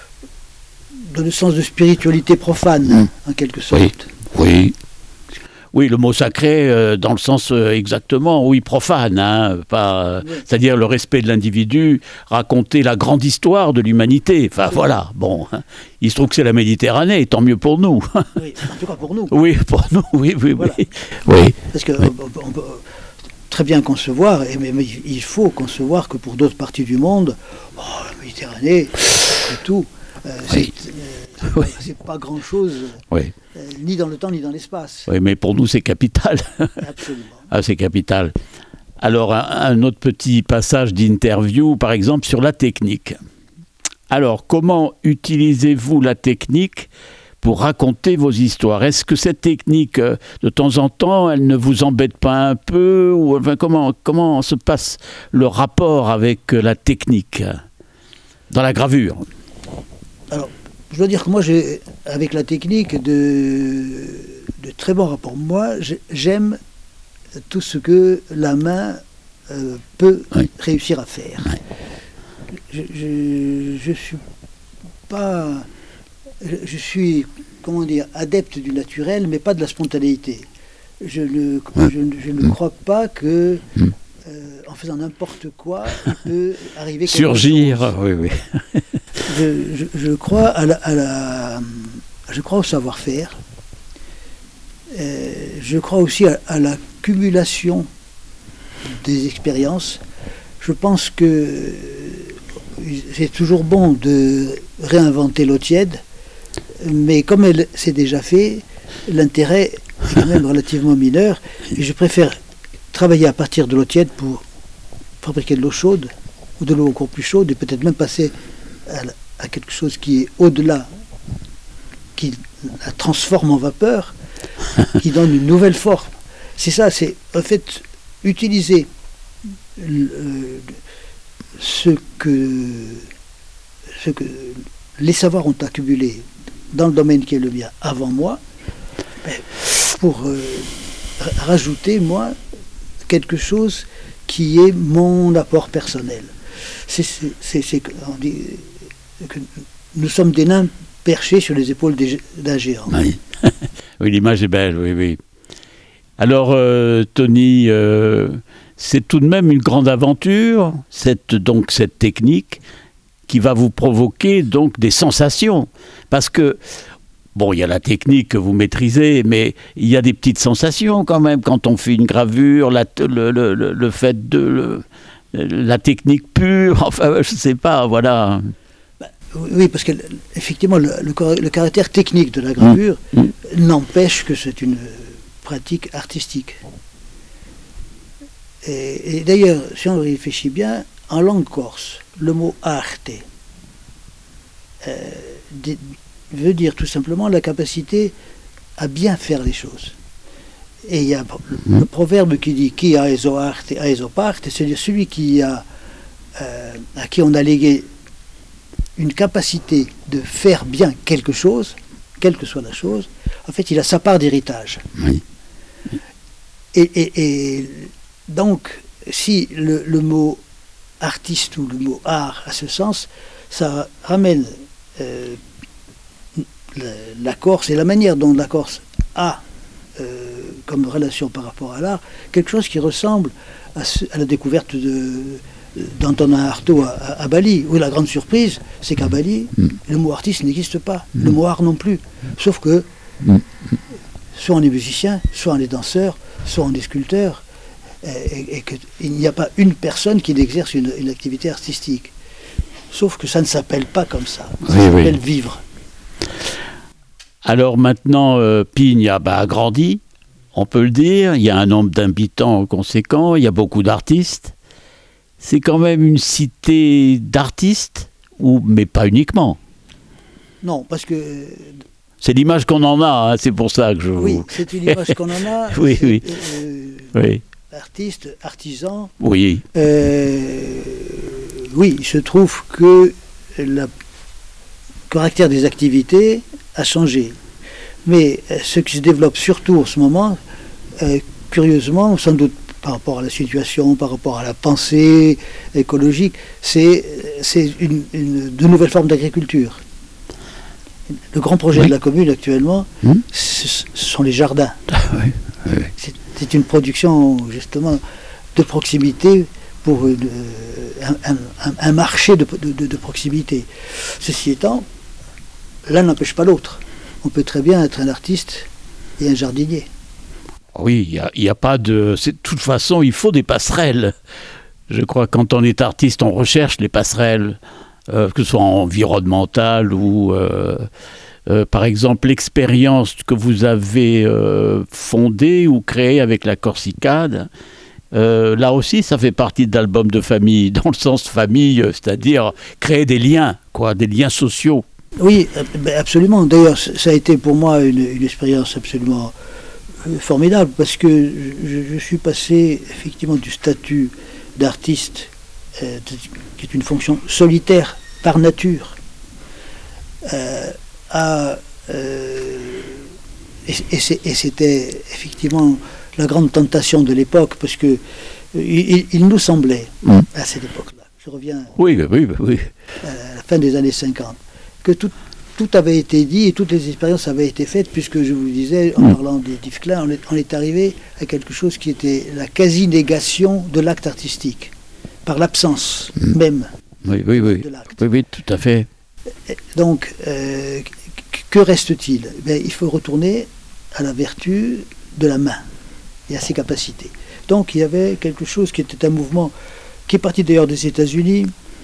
[SPEAKER 4] dans le sens de spiritualité profane,
[SPEAKER 3] Mhm.
[SPEAKER 4] en quelque sorte.
[SPEAKER 3] Oui. Oui, le mot sacré, euh, dans le sens euh, exactement, oui, profane, hein, pas, euh,
[SPEAKER 4] Oui.
[SPEAKER 3] c'est-à-dire le respect de l'individu, raconter la grande histoire de l'humanité. Enfin, voilà, bon, hein. Il se trouve que c'est la Méditerranée, tant mieux pour nous.
[SPEAKER 4] Oui, en tout cas pour nous.
[SPEAKER 3] Oui, pour nous, oui, oui,
[SPEAKER 4] Voilà.
[SPEAKER 3] oui. Oui,
[SPEAKER 4] Parce que
[SPEAKER 3] Oui.
[SPEAKER 4] on- on peut très bien concevoir, et mais, mais il faut concevoir que pour d'autres parties du monde, oh, la Méditerranée, c'est tout. Euh,
[SPEAKER 3] Oui.
[SPEAKER 4] c'est, euh, c'est pas- c'est pas grand-chose,
[SPEAKER 3] oui,
[SPEAKER 4] euh, ni dans le temps ni dans l'espace.
[SPEAKER 3] oui, mais pour nous, c'est capital.
[SPEAKER 4] Absolument.
[SPEAKER 3] Ah, c'est capital. Alors, un, un autre petit passage d'interview, par exemple, sur la technique. Alors, comment utilisez-vous la technique pour raconter vos histoires? Est-ce que cette technique, euh, de temps en temps, elle ne vous embête pas un peu ou, enfin, comment, comment se passe le rapport avec euh, la technique dans la gravure?
[SPEAKER 4] Alors, je dois dire que moi, j'ai, avec la technique, de, de très bons rapports. Moi, j'ai- j'aime tout ce que la main euh, peut
[SPEAKER 3] Oui.
[SPEAKER 4] réussir à faire. Je, je, je suis pas... Je, je suis, comment dire, adepte du naturel, mais pas de la spontanéité. Je ne, je, ne- je ne crois pas que, euh, en faisant n'importe quoi, il peut arriver quelque
[SPEAKER 3] Surgir,
[SPEAKER 4] chose.
[SPEAKER 3] oui, oui.
[SPEAKER 4] Je, je- je crois à la, à la- je crois au savoir-faire. Euh, je crois aussi à, à la cumulation des expériences. Je pense que euh, c'est toujours bon de réinventer l'eau tiède, mais comme elle s'est déjà fait, l'intérêt est quand même relativement mineur. Et je préfère travailler à partir de l'eau tiède pour fabriquer de l'eau chaude, ou de l'eau encore plus chaude, et peut-être même passer à, la- à quelque chose qui est au-delà, qui la transforme en vapeur, qui donne une nouvelle forme. C'est ça, c'est en fait utiliser le- ce que, ce que les savoirs ont accumulé dans le domaine qui est le mien avant moi, ben, pour euh, ra- rajouter, moi, quelque chose qui est mon apport personnel. C'est, c'est, c'est- c'est que, on dit que nous sommes des nains perchés sur les épaules des gé- d'un géant.
[SPEAKER 3] Oui, oui, l'image est belle, oui, oui. Alors, euh, Tony, euh, c'est tout de même une grande aventure, cette, donc cette technique qui va vous provoquer donc des sensations. Parce que, bon, il y a la technique que vous maîtrisez, mais il y a des petites sensations quand même quand on fait une gravure, la, le, le, le, le fait de... Le, la technique pure, enfin, je ne sais pas, voilà.
[SPEAKER 4] Oui, parce que effectivement, le, le, cor- le caractère technique de la gravure
[SPEAKER 3] Mmh.
[SPEAKER 4] n'empêche que c'est une pratique artistique. Et, et d'ailleurs, si on réfléchit bien, en langue corse, le mot arte euh, di- veut dire tout simplement la capacité à bien faire les choses. Et il y a le, le proverbe qui dit qui a eso arte, a eso parte, c'est-à-dire celui qui a, euh, à qui on a légué une capacité de faire bien quelque chose, quelle que soit la chose, en fait, il a sa part d'héritage.
[SPEAKER 3] Oui.
[SPEAKER 4] Et, et- et donc, si le, le mot artiste ou le mot art a ce sens, ça ramène euh, la, la Corse et la manière dont la Corse a, euh, comme relation par rapport à l'art, quelque chose qui ressemble à, ce, à la découverte de, d'Antonin Artaud à, à, à Bali, où la grande surprise, c'est qu'à Bali, mm. le mot artiste n'existe pas, mm. le mot art non plus, sauf que mm. soit on est musicien, soit on est danseur, soit on est sculpteur, et, et qu'il n'y a pas une personne qui exerce une, une activité artistique. Sauf que ça ne s'appelle pas comme ça, ça oui, s'appelle oui. vivre.
[SPEAKER 3] Alors maintenant, euh, Pigne a bah, grandi, on peut le dire, il y a un nombre d'habitants conséquent, il y a beaucoup d'artistes. C'est quand même une cité d'artistes, ou, mais pas uniquement.
[SPEAKER 4] Non, parce que...
[SPEAKER 3] C'est l'image qu'on en a, hein, c'est pour ça que je...
[SPEAKER 4] Oui, c'est une image qu'on en a.
[SPEAKER 3] oui, oui.
[SPEAKER 4] Euh,
[SPEAKER 3] oui.
[SPEAKER 4] Artiste, artisan.
[SPEAKER 3] Oui.
[SPEAKER 4] Euh, oui, il se trouve que le caractère des activités a changé. Mais ce qui se développe surtout en ce moment, euh, curieusement, sans doute par rapport à la situation, par rapport à la pensée écologique, c'est, c'est une, une, de nouvelles formes d'agriculture. Le grand projet oui. de la commune actuellement, mmh. ce, ce sont les jardins.
[SPEAKER 3] Ah, oui. Oui.
[SPEAKER 4] C'est, c'est une production justement de proximité pour une, un, un, un marché de, de, de proximité. Ceci étant, l'un n'empêche pas l'autre. On peut très bien être un artiste et un jardinier.
[SPEAKER 3] Oui, il n'y a, a pas de... C'est, de toute façon, il faut des passerelles. Je crois que quand on est artiste, on recherche les passerelles, euh, que ce soit environnementales ou... Euh, euh, par exemple, l'expérience que vous avez euh, fondée ou créée avec la Corsicade, euh, là aussi, ça fait partie de l'album de famille, dans le sens famille, c'est-à-dire créer des liens, quoi, des liens sociaux.
[SPEAKER 4] Oui, absolument. D'ailleurs, ça a été pour moi une, une expérience absolument formidable, parce que je, je suis passé effectivement du statut d'artiste, euh, qui est une fonction solitaire par nature, euh, à... Euh, et, et, c'est, et c'était effectivement la grande tentation de l'époque, parce que euh, il, il nous semblait, mmh. à cette époque-là, je reviens
[SPEAKER 3] oui, oui, oui.
[SPEAKER 4] à la fin des années cinquante, que tout, tout avait été dit et toutes les expériences avaient été faites, puisque je vous disais, en mmh. parlant des Yves Klein, on est, on est arrivé à quelque chose qui était la quasi-négation de l'acte artistique, par l'absence mmh. même
[SPEAKER 3] oui, oui, oui.
[SPEAKER 4] de l'acte.
[SPEAKER 3] Oui, oui, tout à fait.
[SPEAKER 4] Donc, euh, que reste-t-il ? Ben, il faut retourner à la vertu de la main et à ses capacités. Donc, il y avait quelque chose qui était un mouvement qui est parti d'ailleurs des États-Unis,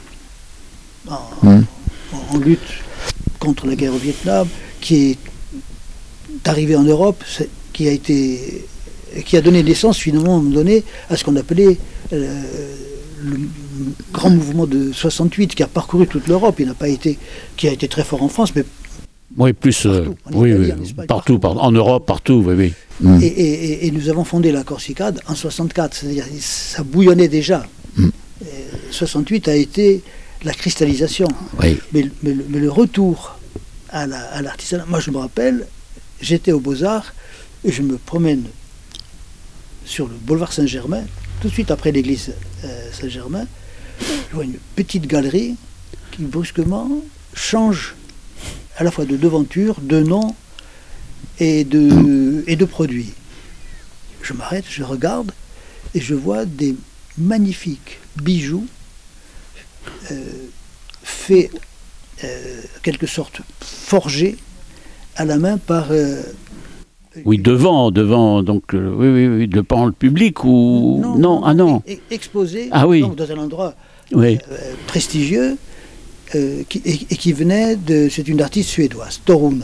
[SPEAKER 4] en, mmh. en, en lutte contre la guerre au Vietnam, qui est arrivé en Europe, qui a été, qui a donné naissance finalement à un moment donné à ce qu'on appelait euh, le grand mouvement de soixante-huit, qui a parcouru toute l'Europe. Il n'a pas été, qui a été très fort en France, mais
[SPEAKER 3] oui, plus partout, euh, oui, Italie, oui, en, Espagne, partout, partout, en Europe, partout, oui, oui. Mm.
[SPEAKER 4] Et, et, et nous avons fondé la Corsicade en soixante-quatre, c'est-à-dire ça bouillonnait déjà. Mm. soixante-huit a été la cristallisation,
[SPEAKER 3] oui.
[SPEAKER 4] mais, mais, le, mais le retour à, la, à l'artisanat. Moi, je me rappelle, j'étais aux Beaux-Arts et je me promène sur le boulevard Saint-Germain, tout de suite après l'église euh, Saint-Germain, je vois une petite galerie qui brusquement change à la fois de devanture, de nom et de, et de produits. Je m'arrête, je regarde et je vois des magnifiques bijoux euh, faits, euh, en quelque sorte, forgés à la main par... Euh,
[SPEAKER 3] oui, devant, devant, donc, euh, oui, oui, oui, devant le public ou...
[SPEAKER 4] Non,
[SPEAKER 3] non ah non.
[SPEAKER 4] Exposés
[SPEAKER 3] ah, oui.
[SPEAKER 4] donc, dans un endroit
[SPEAKER 3] oui.
[SPEAKER 4] euh, prestigieux, euh, qui, et, et qui venait de... C'est une artiste suédoise, Torun,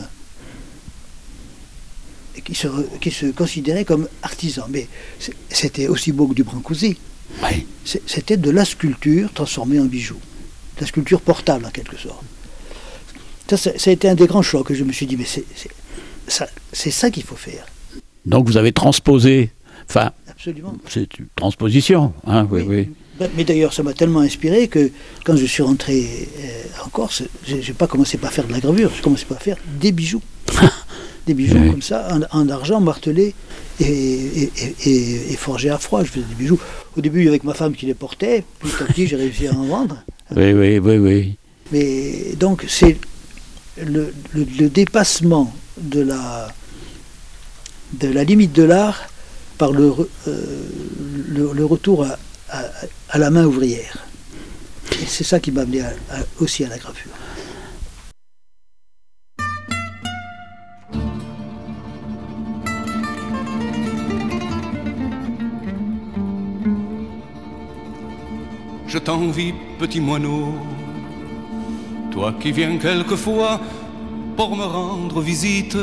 [SPEAKER 4] et qui se, qui se considérait comme artisan. Mais c'était aussi beau que du Brancusi.
[SPEAKER 3] Oui.
[SPEAKER 4] C'était de la sculpture transformée en bijoux. De la sculpture portable, en quelque sorte. Ça, ça, ça a été un des grands chocs, et je me suis dit, mais c'est... c'est Ça, c'est ça qu'il faut faire.
[SPEAKER 3] Donc vous avez transposé, enfin,
[SPEAKER 4] absolument.
[SPEAKER 3] C'est une transposition, hein, oui, oui.
[SPEAKER 4] oui. Mais d'ailleurs, ça m'a tellement inspiré que quand je suis rentré euh, en Corse, je n'ai pas commencé par faire de la gravure, j'ai commencé par faire des bijoux. Des bijoux oui. comme ça, en, en argent martelé et, et, et, et forgé à froid. Je faisais des bijoux. Au début, avec ma femme qui les portait, petit à petit, j'ai réussi à en vendre.
[SPEAKER 3] Oui, oui, oui, oui.
[SPEAKER 4] Mais donc, c'est le, le, le dépassement de la, de la limite de l'art par le, euh, le, le retour à, à, à la main ouvrière. Et c'est ça qui m'a amené à, à, aussi à la gravure.
[SPEAKER 6] Je t'envie, petit moineau, toi qui viens quelquefois pour me rendre visite,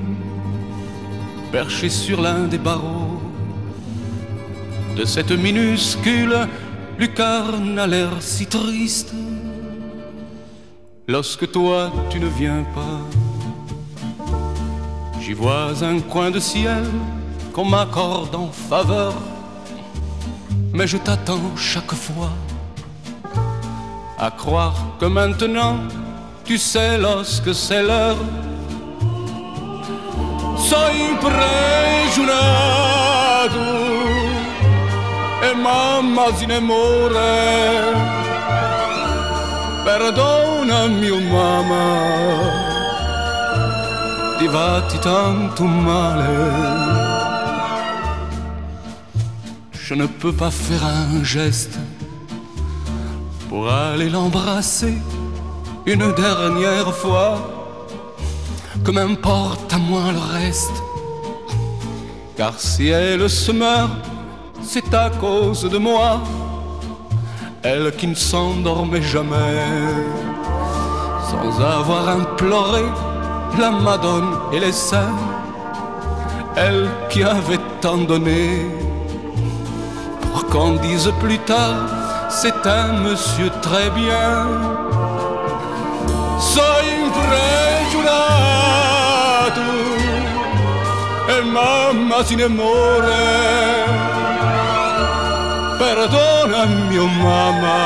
[SPEAKER 6] perché sur l'un des barreaux de cette minuscule lucarne à l'air si triste. Lorsque toi tu ne viens pas, j'y vois un coin de ciel qu'on m'accorde en faveur, mais je t'attends chaque fois, à croire que maintenant tu sais lorsque c'est l'heure. Sempre giurato e mamma se ne muore. Perdonami, oh mamma, ti fatti tanto male. Je ne peux pas faire un geste pour aller l'embrasser une dernière fois. Que m'importe à moi le reste, car si elle se meurt, c'est à cause de moi. Elle qui ne s'endormait jamais, sans avoir imploré la Madone et les saints. Elle qui avait tant donné, pour qu'on dise plus tard, c'est un monsieur très bien. Sempre giurato e mamma se ne muore. Perdonami, oh mamma,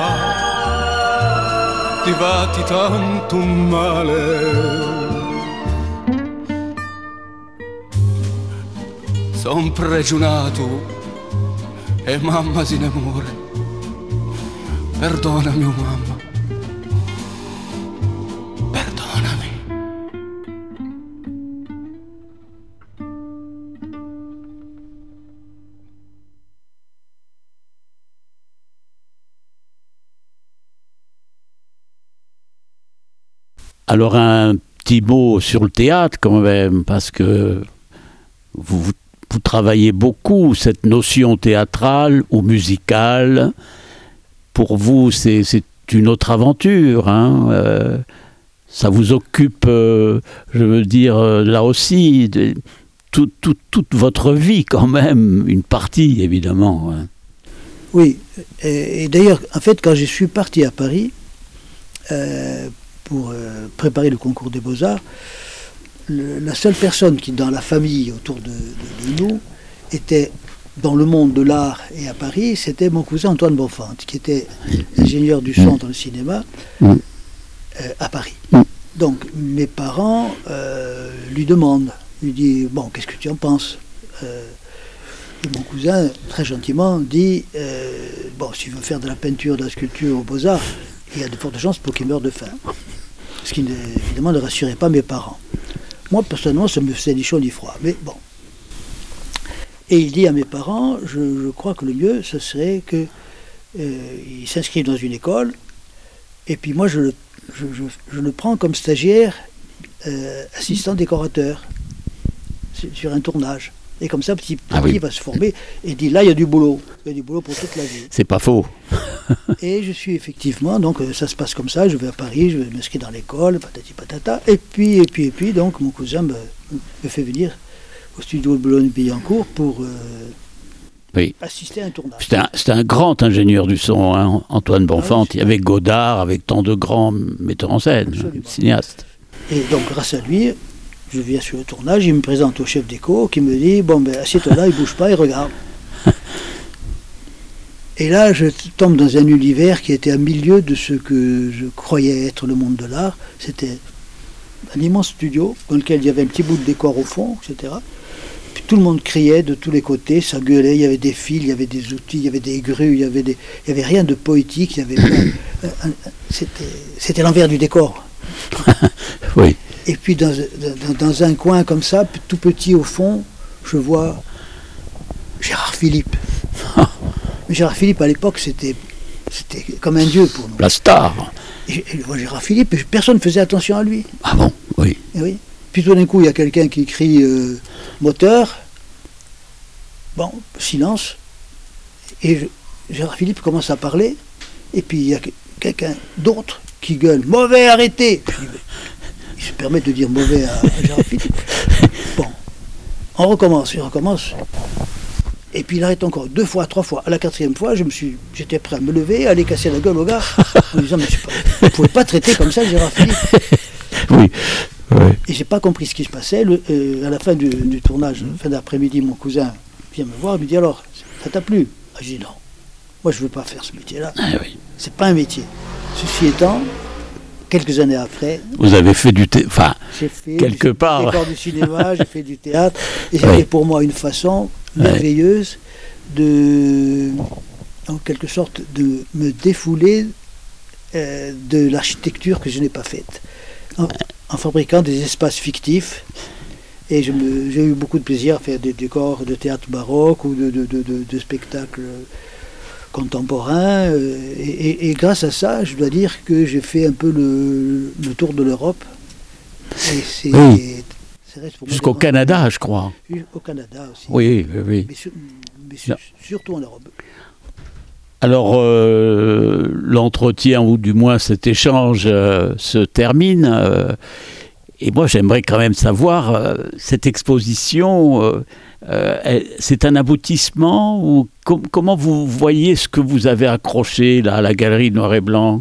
[SPEAKER 6] ti fatti tanto male. Son pregiunato e mamma se ne muore. Perdonami, oh mamma.
[SPEAKER 3] Alors un petit mot sur le théâtre quand même, parce que vous, vous, vous travaillez beaucoup cette notion théâtrale ou musicale. Pour vous, c'est, c'est une autre aventure, hein. euh, ça vous occupe, euh, je veux dire, euh, là aussi, de, tout, tout, toute votre vie quand même, une partie évidemment. Hein.
[SPEAKER 4] Oui, et, et d'ailleurs, en fait, quand je suis parti à Paris, euh, pour euh, préparer le concours des Beaux-Arts, le, la seule personne qui, dans la famille autour de, de, de nous, était dans le monde de l'art et à Paris, c'était mon cousin Antoine Bonfante, qui était ingénieur du son dans le cinéma euh, à Paris. Donc mes parents euh, lui demandent, lui disent, bon, qu'est-ce que tu en penses euh, et mon cousin, très gentiment, dit, euh, bon, si tu veux faire de la peinture, de la sculpture aux Beaux-Arts, il y a de fortes chances pour qu'il meure de faim. Ce qui, évidemment, ne rassurait pas mes parents. Moi, personnellement, ça me faisait ni chaud ni froid. Mais bon. Et il dit à mes parents, je, je crois que le mieux, ce serait qu'ils euh, s'inscrivent dans une école, et puis moi, je le, je, je, je le prends comme stagiaire, euh, assistant décorateur, sur un tournage. Et comme ça, petit à petit, ah oui. il va se former. Et il dit, là, il y a du boulot. Il y a du boulot pour toute la vie.
[SPEAKER 3] C'est pas faux.
[SPEAKER 4] Et je suis effectivement, donc ça se passe comme ça, je vais à Paris, je vais m'inscrire dans l'école, patati patata. Et puis, et puis, et puis, donc mon cousin me, me fait venir au studio de Boulogne-Billancourt pour euh, oui. assister à un tournage.
[SPEAKER 3] C'était un, c'était un grand ingénieur du son, hein, Antoine Bonfante. Ah oui, il y avait Godard, avec tant de grands metteurs en scène, hein, cinéastes.
[SPEAKER 4] Et donc, grâce à lui, je viens sur le tournage, il me présente au chef d'éco qui me dit, bon ben assieds-toi là, il bouge pas, il regarde. Et là, je tombe dans un univers qui était à milieu de ce que je croyais être le monde de l'art. C'était un immense studio dans lequel il y avait un petit bout de décor au fond, et cetera. Puis tout le monde criait de tous les côtés, ça gueulait, il y avait des fils, il y avait des outils, il y avait des grues, il y avait, des, il y avait rien de poétique, il y avait un, un, un, c'était, c'était l'envers du décor.
[SPEAKER 3] Oui.
[SPEAKER 4] Et puis dans, dans, dans un coin comme ça, tout petit au fond, je vois Gérard Philippe. Mais Gérard Philippe à l'époque c'était, c'était comme un dieu pour nous.
[SPEAKER 3] La star.
[SPEAKER 4] Et je vois Gérard Philippe et personne ne faisait attention à lui.
[SPEAKER 3] Ah bon, oui.
[SPEAKER 4] Et oui. Puis tout d'un coup il y a quelqu'un qui crie euh, moteur. Bon, silence. Et je, Gérard Philippe commence à parler. Et puis il y a quelqu'un d'autre qui gueule « Mauvais, arrêtez !» Je dis, il se permet de dire mauvais à, à Gérard Philippe. Bon, on recommence, il recommence. Et puis il arrête encore deux fois, trois fois. À la quatrième fois, je me suis, j'étais prêt à me lever, à aller casser la gueule au gars, en disant mais pas, vous ne pouvez pas traiter comme ça Gérard Philippe.
[SPEAKER 3] Oui. Oui.
[SPEAKER 4] Et j'ai pas compris ce qui se passait. Le, euh, à la fin du, du tournage, fin d'après-midi, mon cousin vient me voir, il me dit alors, ça t'a plu? Ah, je dis non. Moi, je veux pas faire ce métier-là.
[SPEAKER 3] Ah, oui.
[SPEAKER 4] C'est pas un métier. Ceci étant, quelques années après,
[SPEAKER 3] vous avez fait du thé... enfin,
[SPEAKER 4] j'ai fait
[SPEAKER 3] quelque
[SPEAKER 4] du,
[SPEAKER 3] part.
[SPEAKER 4] décor du cinéma, j'ai fait du théâtre, et c'était
[SPEAKER 3] Oui.
[SPEAKER 4] pour moi une façon merveilleuse de, en quelque sorte, de me défouler euh, de l'architecture que je n'ai pas faite, en, en fabriquant des espaces fictifs. Et je me, j'ai eu beaucoup de plaisir à faire des décors de théâtre baroque ou de, de, de, de, de spectacles contemporains. Euh, et, et, et grâce à ça, je dois dire que j'ai fait un peu le, le tour de l'Europe. Et c'est,
[SPEAKER 3] Oui.
[SPEAKER 4] c'est reste pour moi
[SPEAKER 3] Jusqu'au
[SPEAKER 4] des-
[SPEAKER 3] Canada, je crois.
[SPEAKER 4] Au Canada aussi.
[SPEAKER 3] Oui, oui, oui.
[SPEAKER 4] Mais, sur- mais sur- surtout en Europe.
[SPEAKER 3] Alors, euh, l'entretien, ou du moins cet échange, euh, se termine. euh, et moi, j'aimerais quand même savoir, euh, cette exposition, euh, euh, elle- c'est un aboutissement ou com- comment vous voyez ce que vous avez accroché là, à la galerie Noir et Blanc?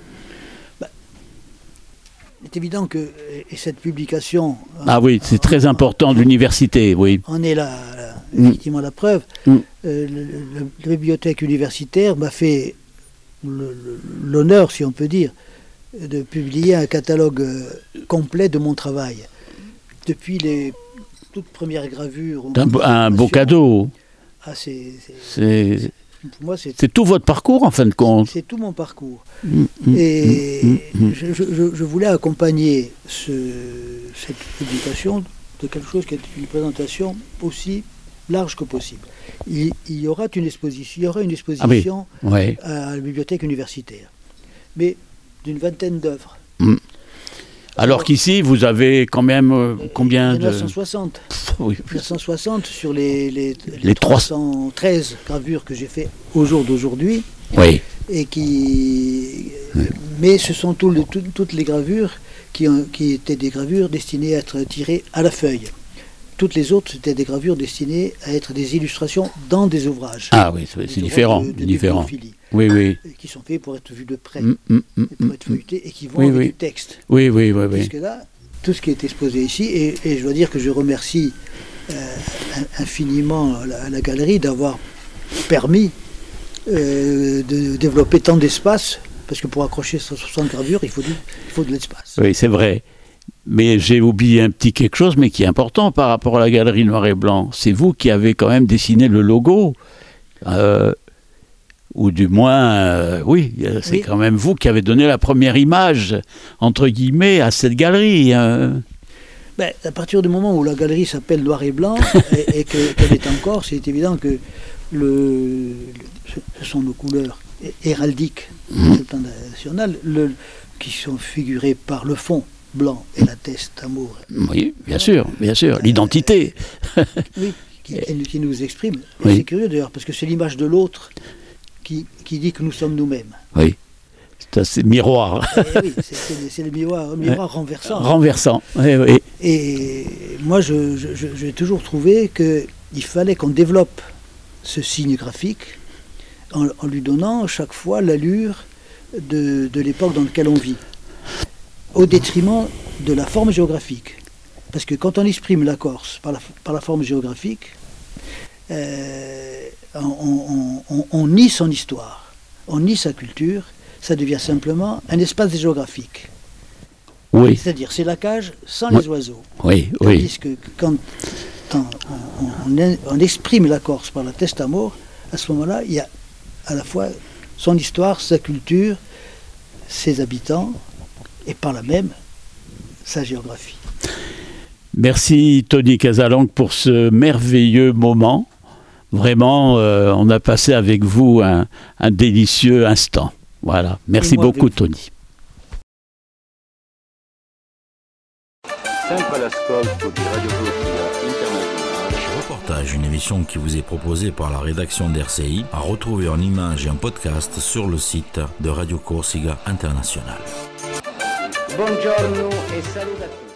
[SPEAKER 4] C'est évident que et cette publication
[SPEAKER 3] Ah oui, c'est très important de l'université, oui.
[SPEAKER 4] en est la, la- effectivement la preuve.
[SPEAKER 3] Mm.
[SPEAKER 4] Euh, le- le- la bibliothèque universitaire m'a fait le- le- l'honneur, si on peut dire, de publier un catalogue euh, complet de mon travail. Depuis les toutes premières gravures.
[SPEAKER 3] C'est un, beau- un beau cadeau.
[SPEAKER 4] Ah, c'est, c'est-
[SPEAKER 3] C'est
[SPEAKER 4] pour moi, c'est,
[SPEAKER 3] c'est tout votre parcours, en fin de compte.
[SPEAKER 4] c'est tout mon parcours.
[SPEAKER 3] Mm, mm,
[SPEAKER 4] Et
[SPEAKER 3] mm, mm.
[SPEAKER 4] je, je- je- je voulais accompagner ce- cette publication de quelque chose qui est une présentation aussi large que possible. Il, il y aura une exposition, il y aura une exposition
[SPEAKER 3] Ouais.
[SPEAKER 4] à la bibliothèque universitaire, mais d'une vingtaine d'œuvres.
[SPEAKER 3] Alors qu'ici, vous avez quand même euh, combien
[SPEAKER 4] Il y en a
[SPEAKER 3] de...
[SPEAKER 4] cent soixante.
[SPEAKER 3] Oui.
[SPEAKER 4] Il y en a cent soixante sur les, les,
[SPEAKER 3] Les trois-
[SPEAKER 4] trois cent treize gravures que j'ai fait au jour d'aujourd'hui.
[SPEAKER 3] Oui.
[SPEAKER 4] Et qui, mais ce sont tout le- tout- toutes les gravures qui, ont- qui étaient des gravures destinées à être tirées à la feuille. Toutes les autres, c'était des gravures destinées à être des illustrations dans des ouvrages.
[SPEAKER 3] Ah oui, c'est
[SPEAKER 4] Des
[SPEAKER 3] c'est
[SPEAKER 4] ouvrages
[SPEAKER 3] différent.
[SPEAKER 4] de- de
[SPEAKER 3] différent.
[SPEAKER 4] bibliophilie,
[SPEAKER 3] Oui, oui.
[SPEAKER 4] qui sont faits pour être vus de près,
[SPEAKER 3] Mm, mm, mm,
[SPEAKER 4] et pour
[SPEAKER 3] mm,
[SPEAKER 4] être
[SPEAKER 3] mm.
[SPEAKER 4] feuilletés, et qui vont
[SPEAKER 3] Oui,
[SPEAKER 4] avec
[SPEAKER 3] oui.
[SPEAKER 4] du texte.
[SPEAKER 3] Oui, oui, oui, oui.
[SPEAKER 4] Puisque là, tout ce qui est exposé ici, et, et je dois dire que je remercie euh, in- infiniment la, la galerie d'avoir permis euh, de développer tant d'espace, parce que pour accrocher cent soixante gravures, il faut, du- il faut de l'espace.
[SPEAKER 3] Oui, c'est vrai. Mais j'ai oublié un petit quelque chose, mais qui est important par rapport à la galerie Noir et Blanc. C'est vous qui avez quand même dessiné le logo. Euh, ou du moins, euh, oui, euh, c'est
[SPEAKER 4] Oui.
[SPEAKER 3] quand même vous qui avez donné la première image, entre guillemets, à cette galerie. hein.
[SPEAKER 4] Ben, à partir du moment où la galerie s'appelle Noir et Blanc, et, et que- qu'elle est encore, c'est évident que le, le- ce sont nos couleurs hé- héraldiques sur le plan national, le- qui sont figurées par le fond blanc et la teste amour.
[SPEAKER 3] Oui, bien sûr, bien sûr. L'identité.
[SPEAKER 4] Oui, qui, qui nous- qui nous exprime. Et
[SPEAKER 3] Oui.
[SPEAKER 4] c'est curieux d'ailleurs, parce que c'est l'image de l'autre qui, qui dit que nous sommes nous-mêmes.
[SPEAKER 3] Oui. C'est assez miroir.
[SPEAKER 4] Et oui, c'est, c'est- c'est le miroir, un miroir renversant.
[SPEAKER 3] Renversant. Oui, oui.
[SPEAKER 4] Et moi, je, je- je- j'ai toujours trouvé qu'il fallait qu'on développe ce signe graphique en, en lui donnant chaque fois l'allure de, de l'époque dans laquelle on vit, au détriment de la forme géographique. Parce que quand on exprime la Corse par la, par la forme géographique, euh, on, on- on- on nie son histoire, on nie sa culture, ça devient simplement un espace géographique.
[SPEAKER 3] Oui,
[SPEAKER 4] C'est-à-dire, c'est la cage sans
[SPEAKER 3] Oui.
[SPEAKER 4] les oiseaux.
[SPEAKER 3] oui, oui.
[SPEAKER 4] Tandis que quand on, on- on- on exprime la Corse par la teste amour, à ce moment-là, il y a à la fois son histoire, sa culture, ses habitants, et par là même sa géographie.
[SPEAKER 3] Merci Tony Casalangue pour ce merveilleux moment. Vraiment, euh, on a passé avec vous un, un délicieux instant. Voilà. Merci beaucoup Tony.
[SPEAKER 1] Sempre all'ascolto di Radio Corsica Internazionale.
[SPEAKER 2] Reportage, une émission qui vous est proposée par la rédaction d'R C I, à retrouver en images et en podcast sur le site de Radio Corsica International.
[SPEAKER 7] Buongiorno e salutazioni.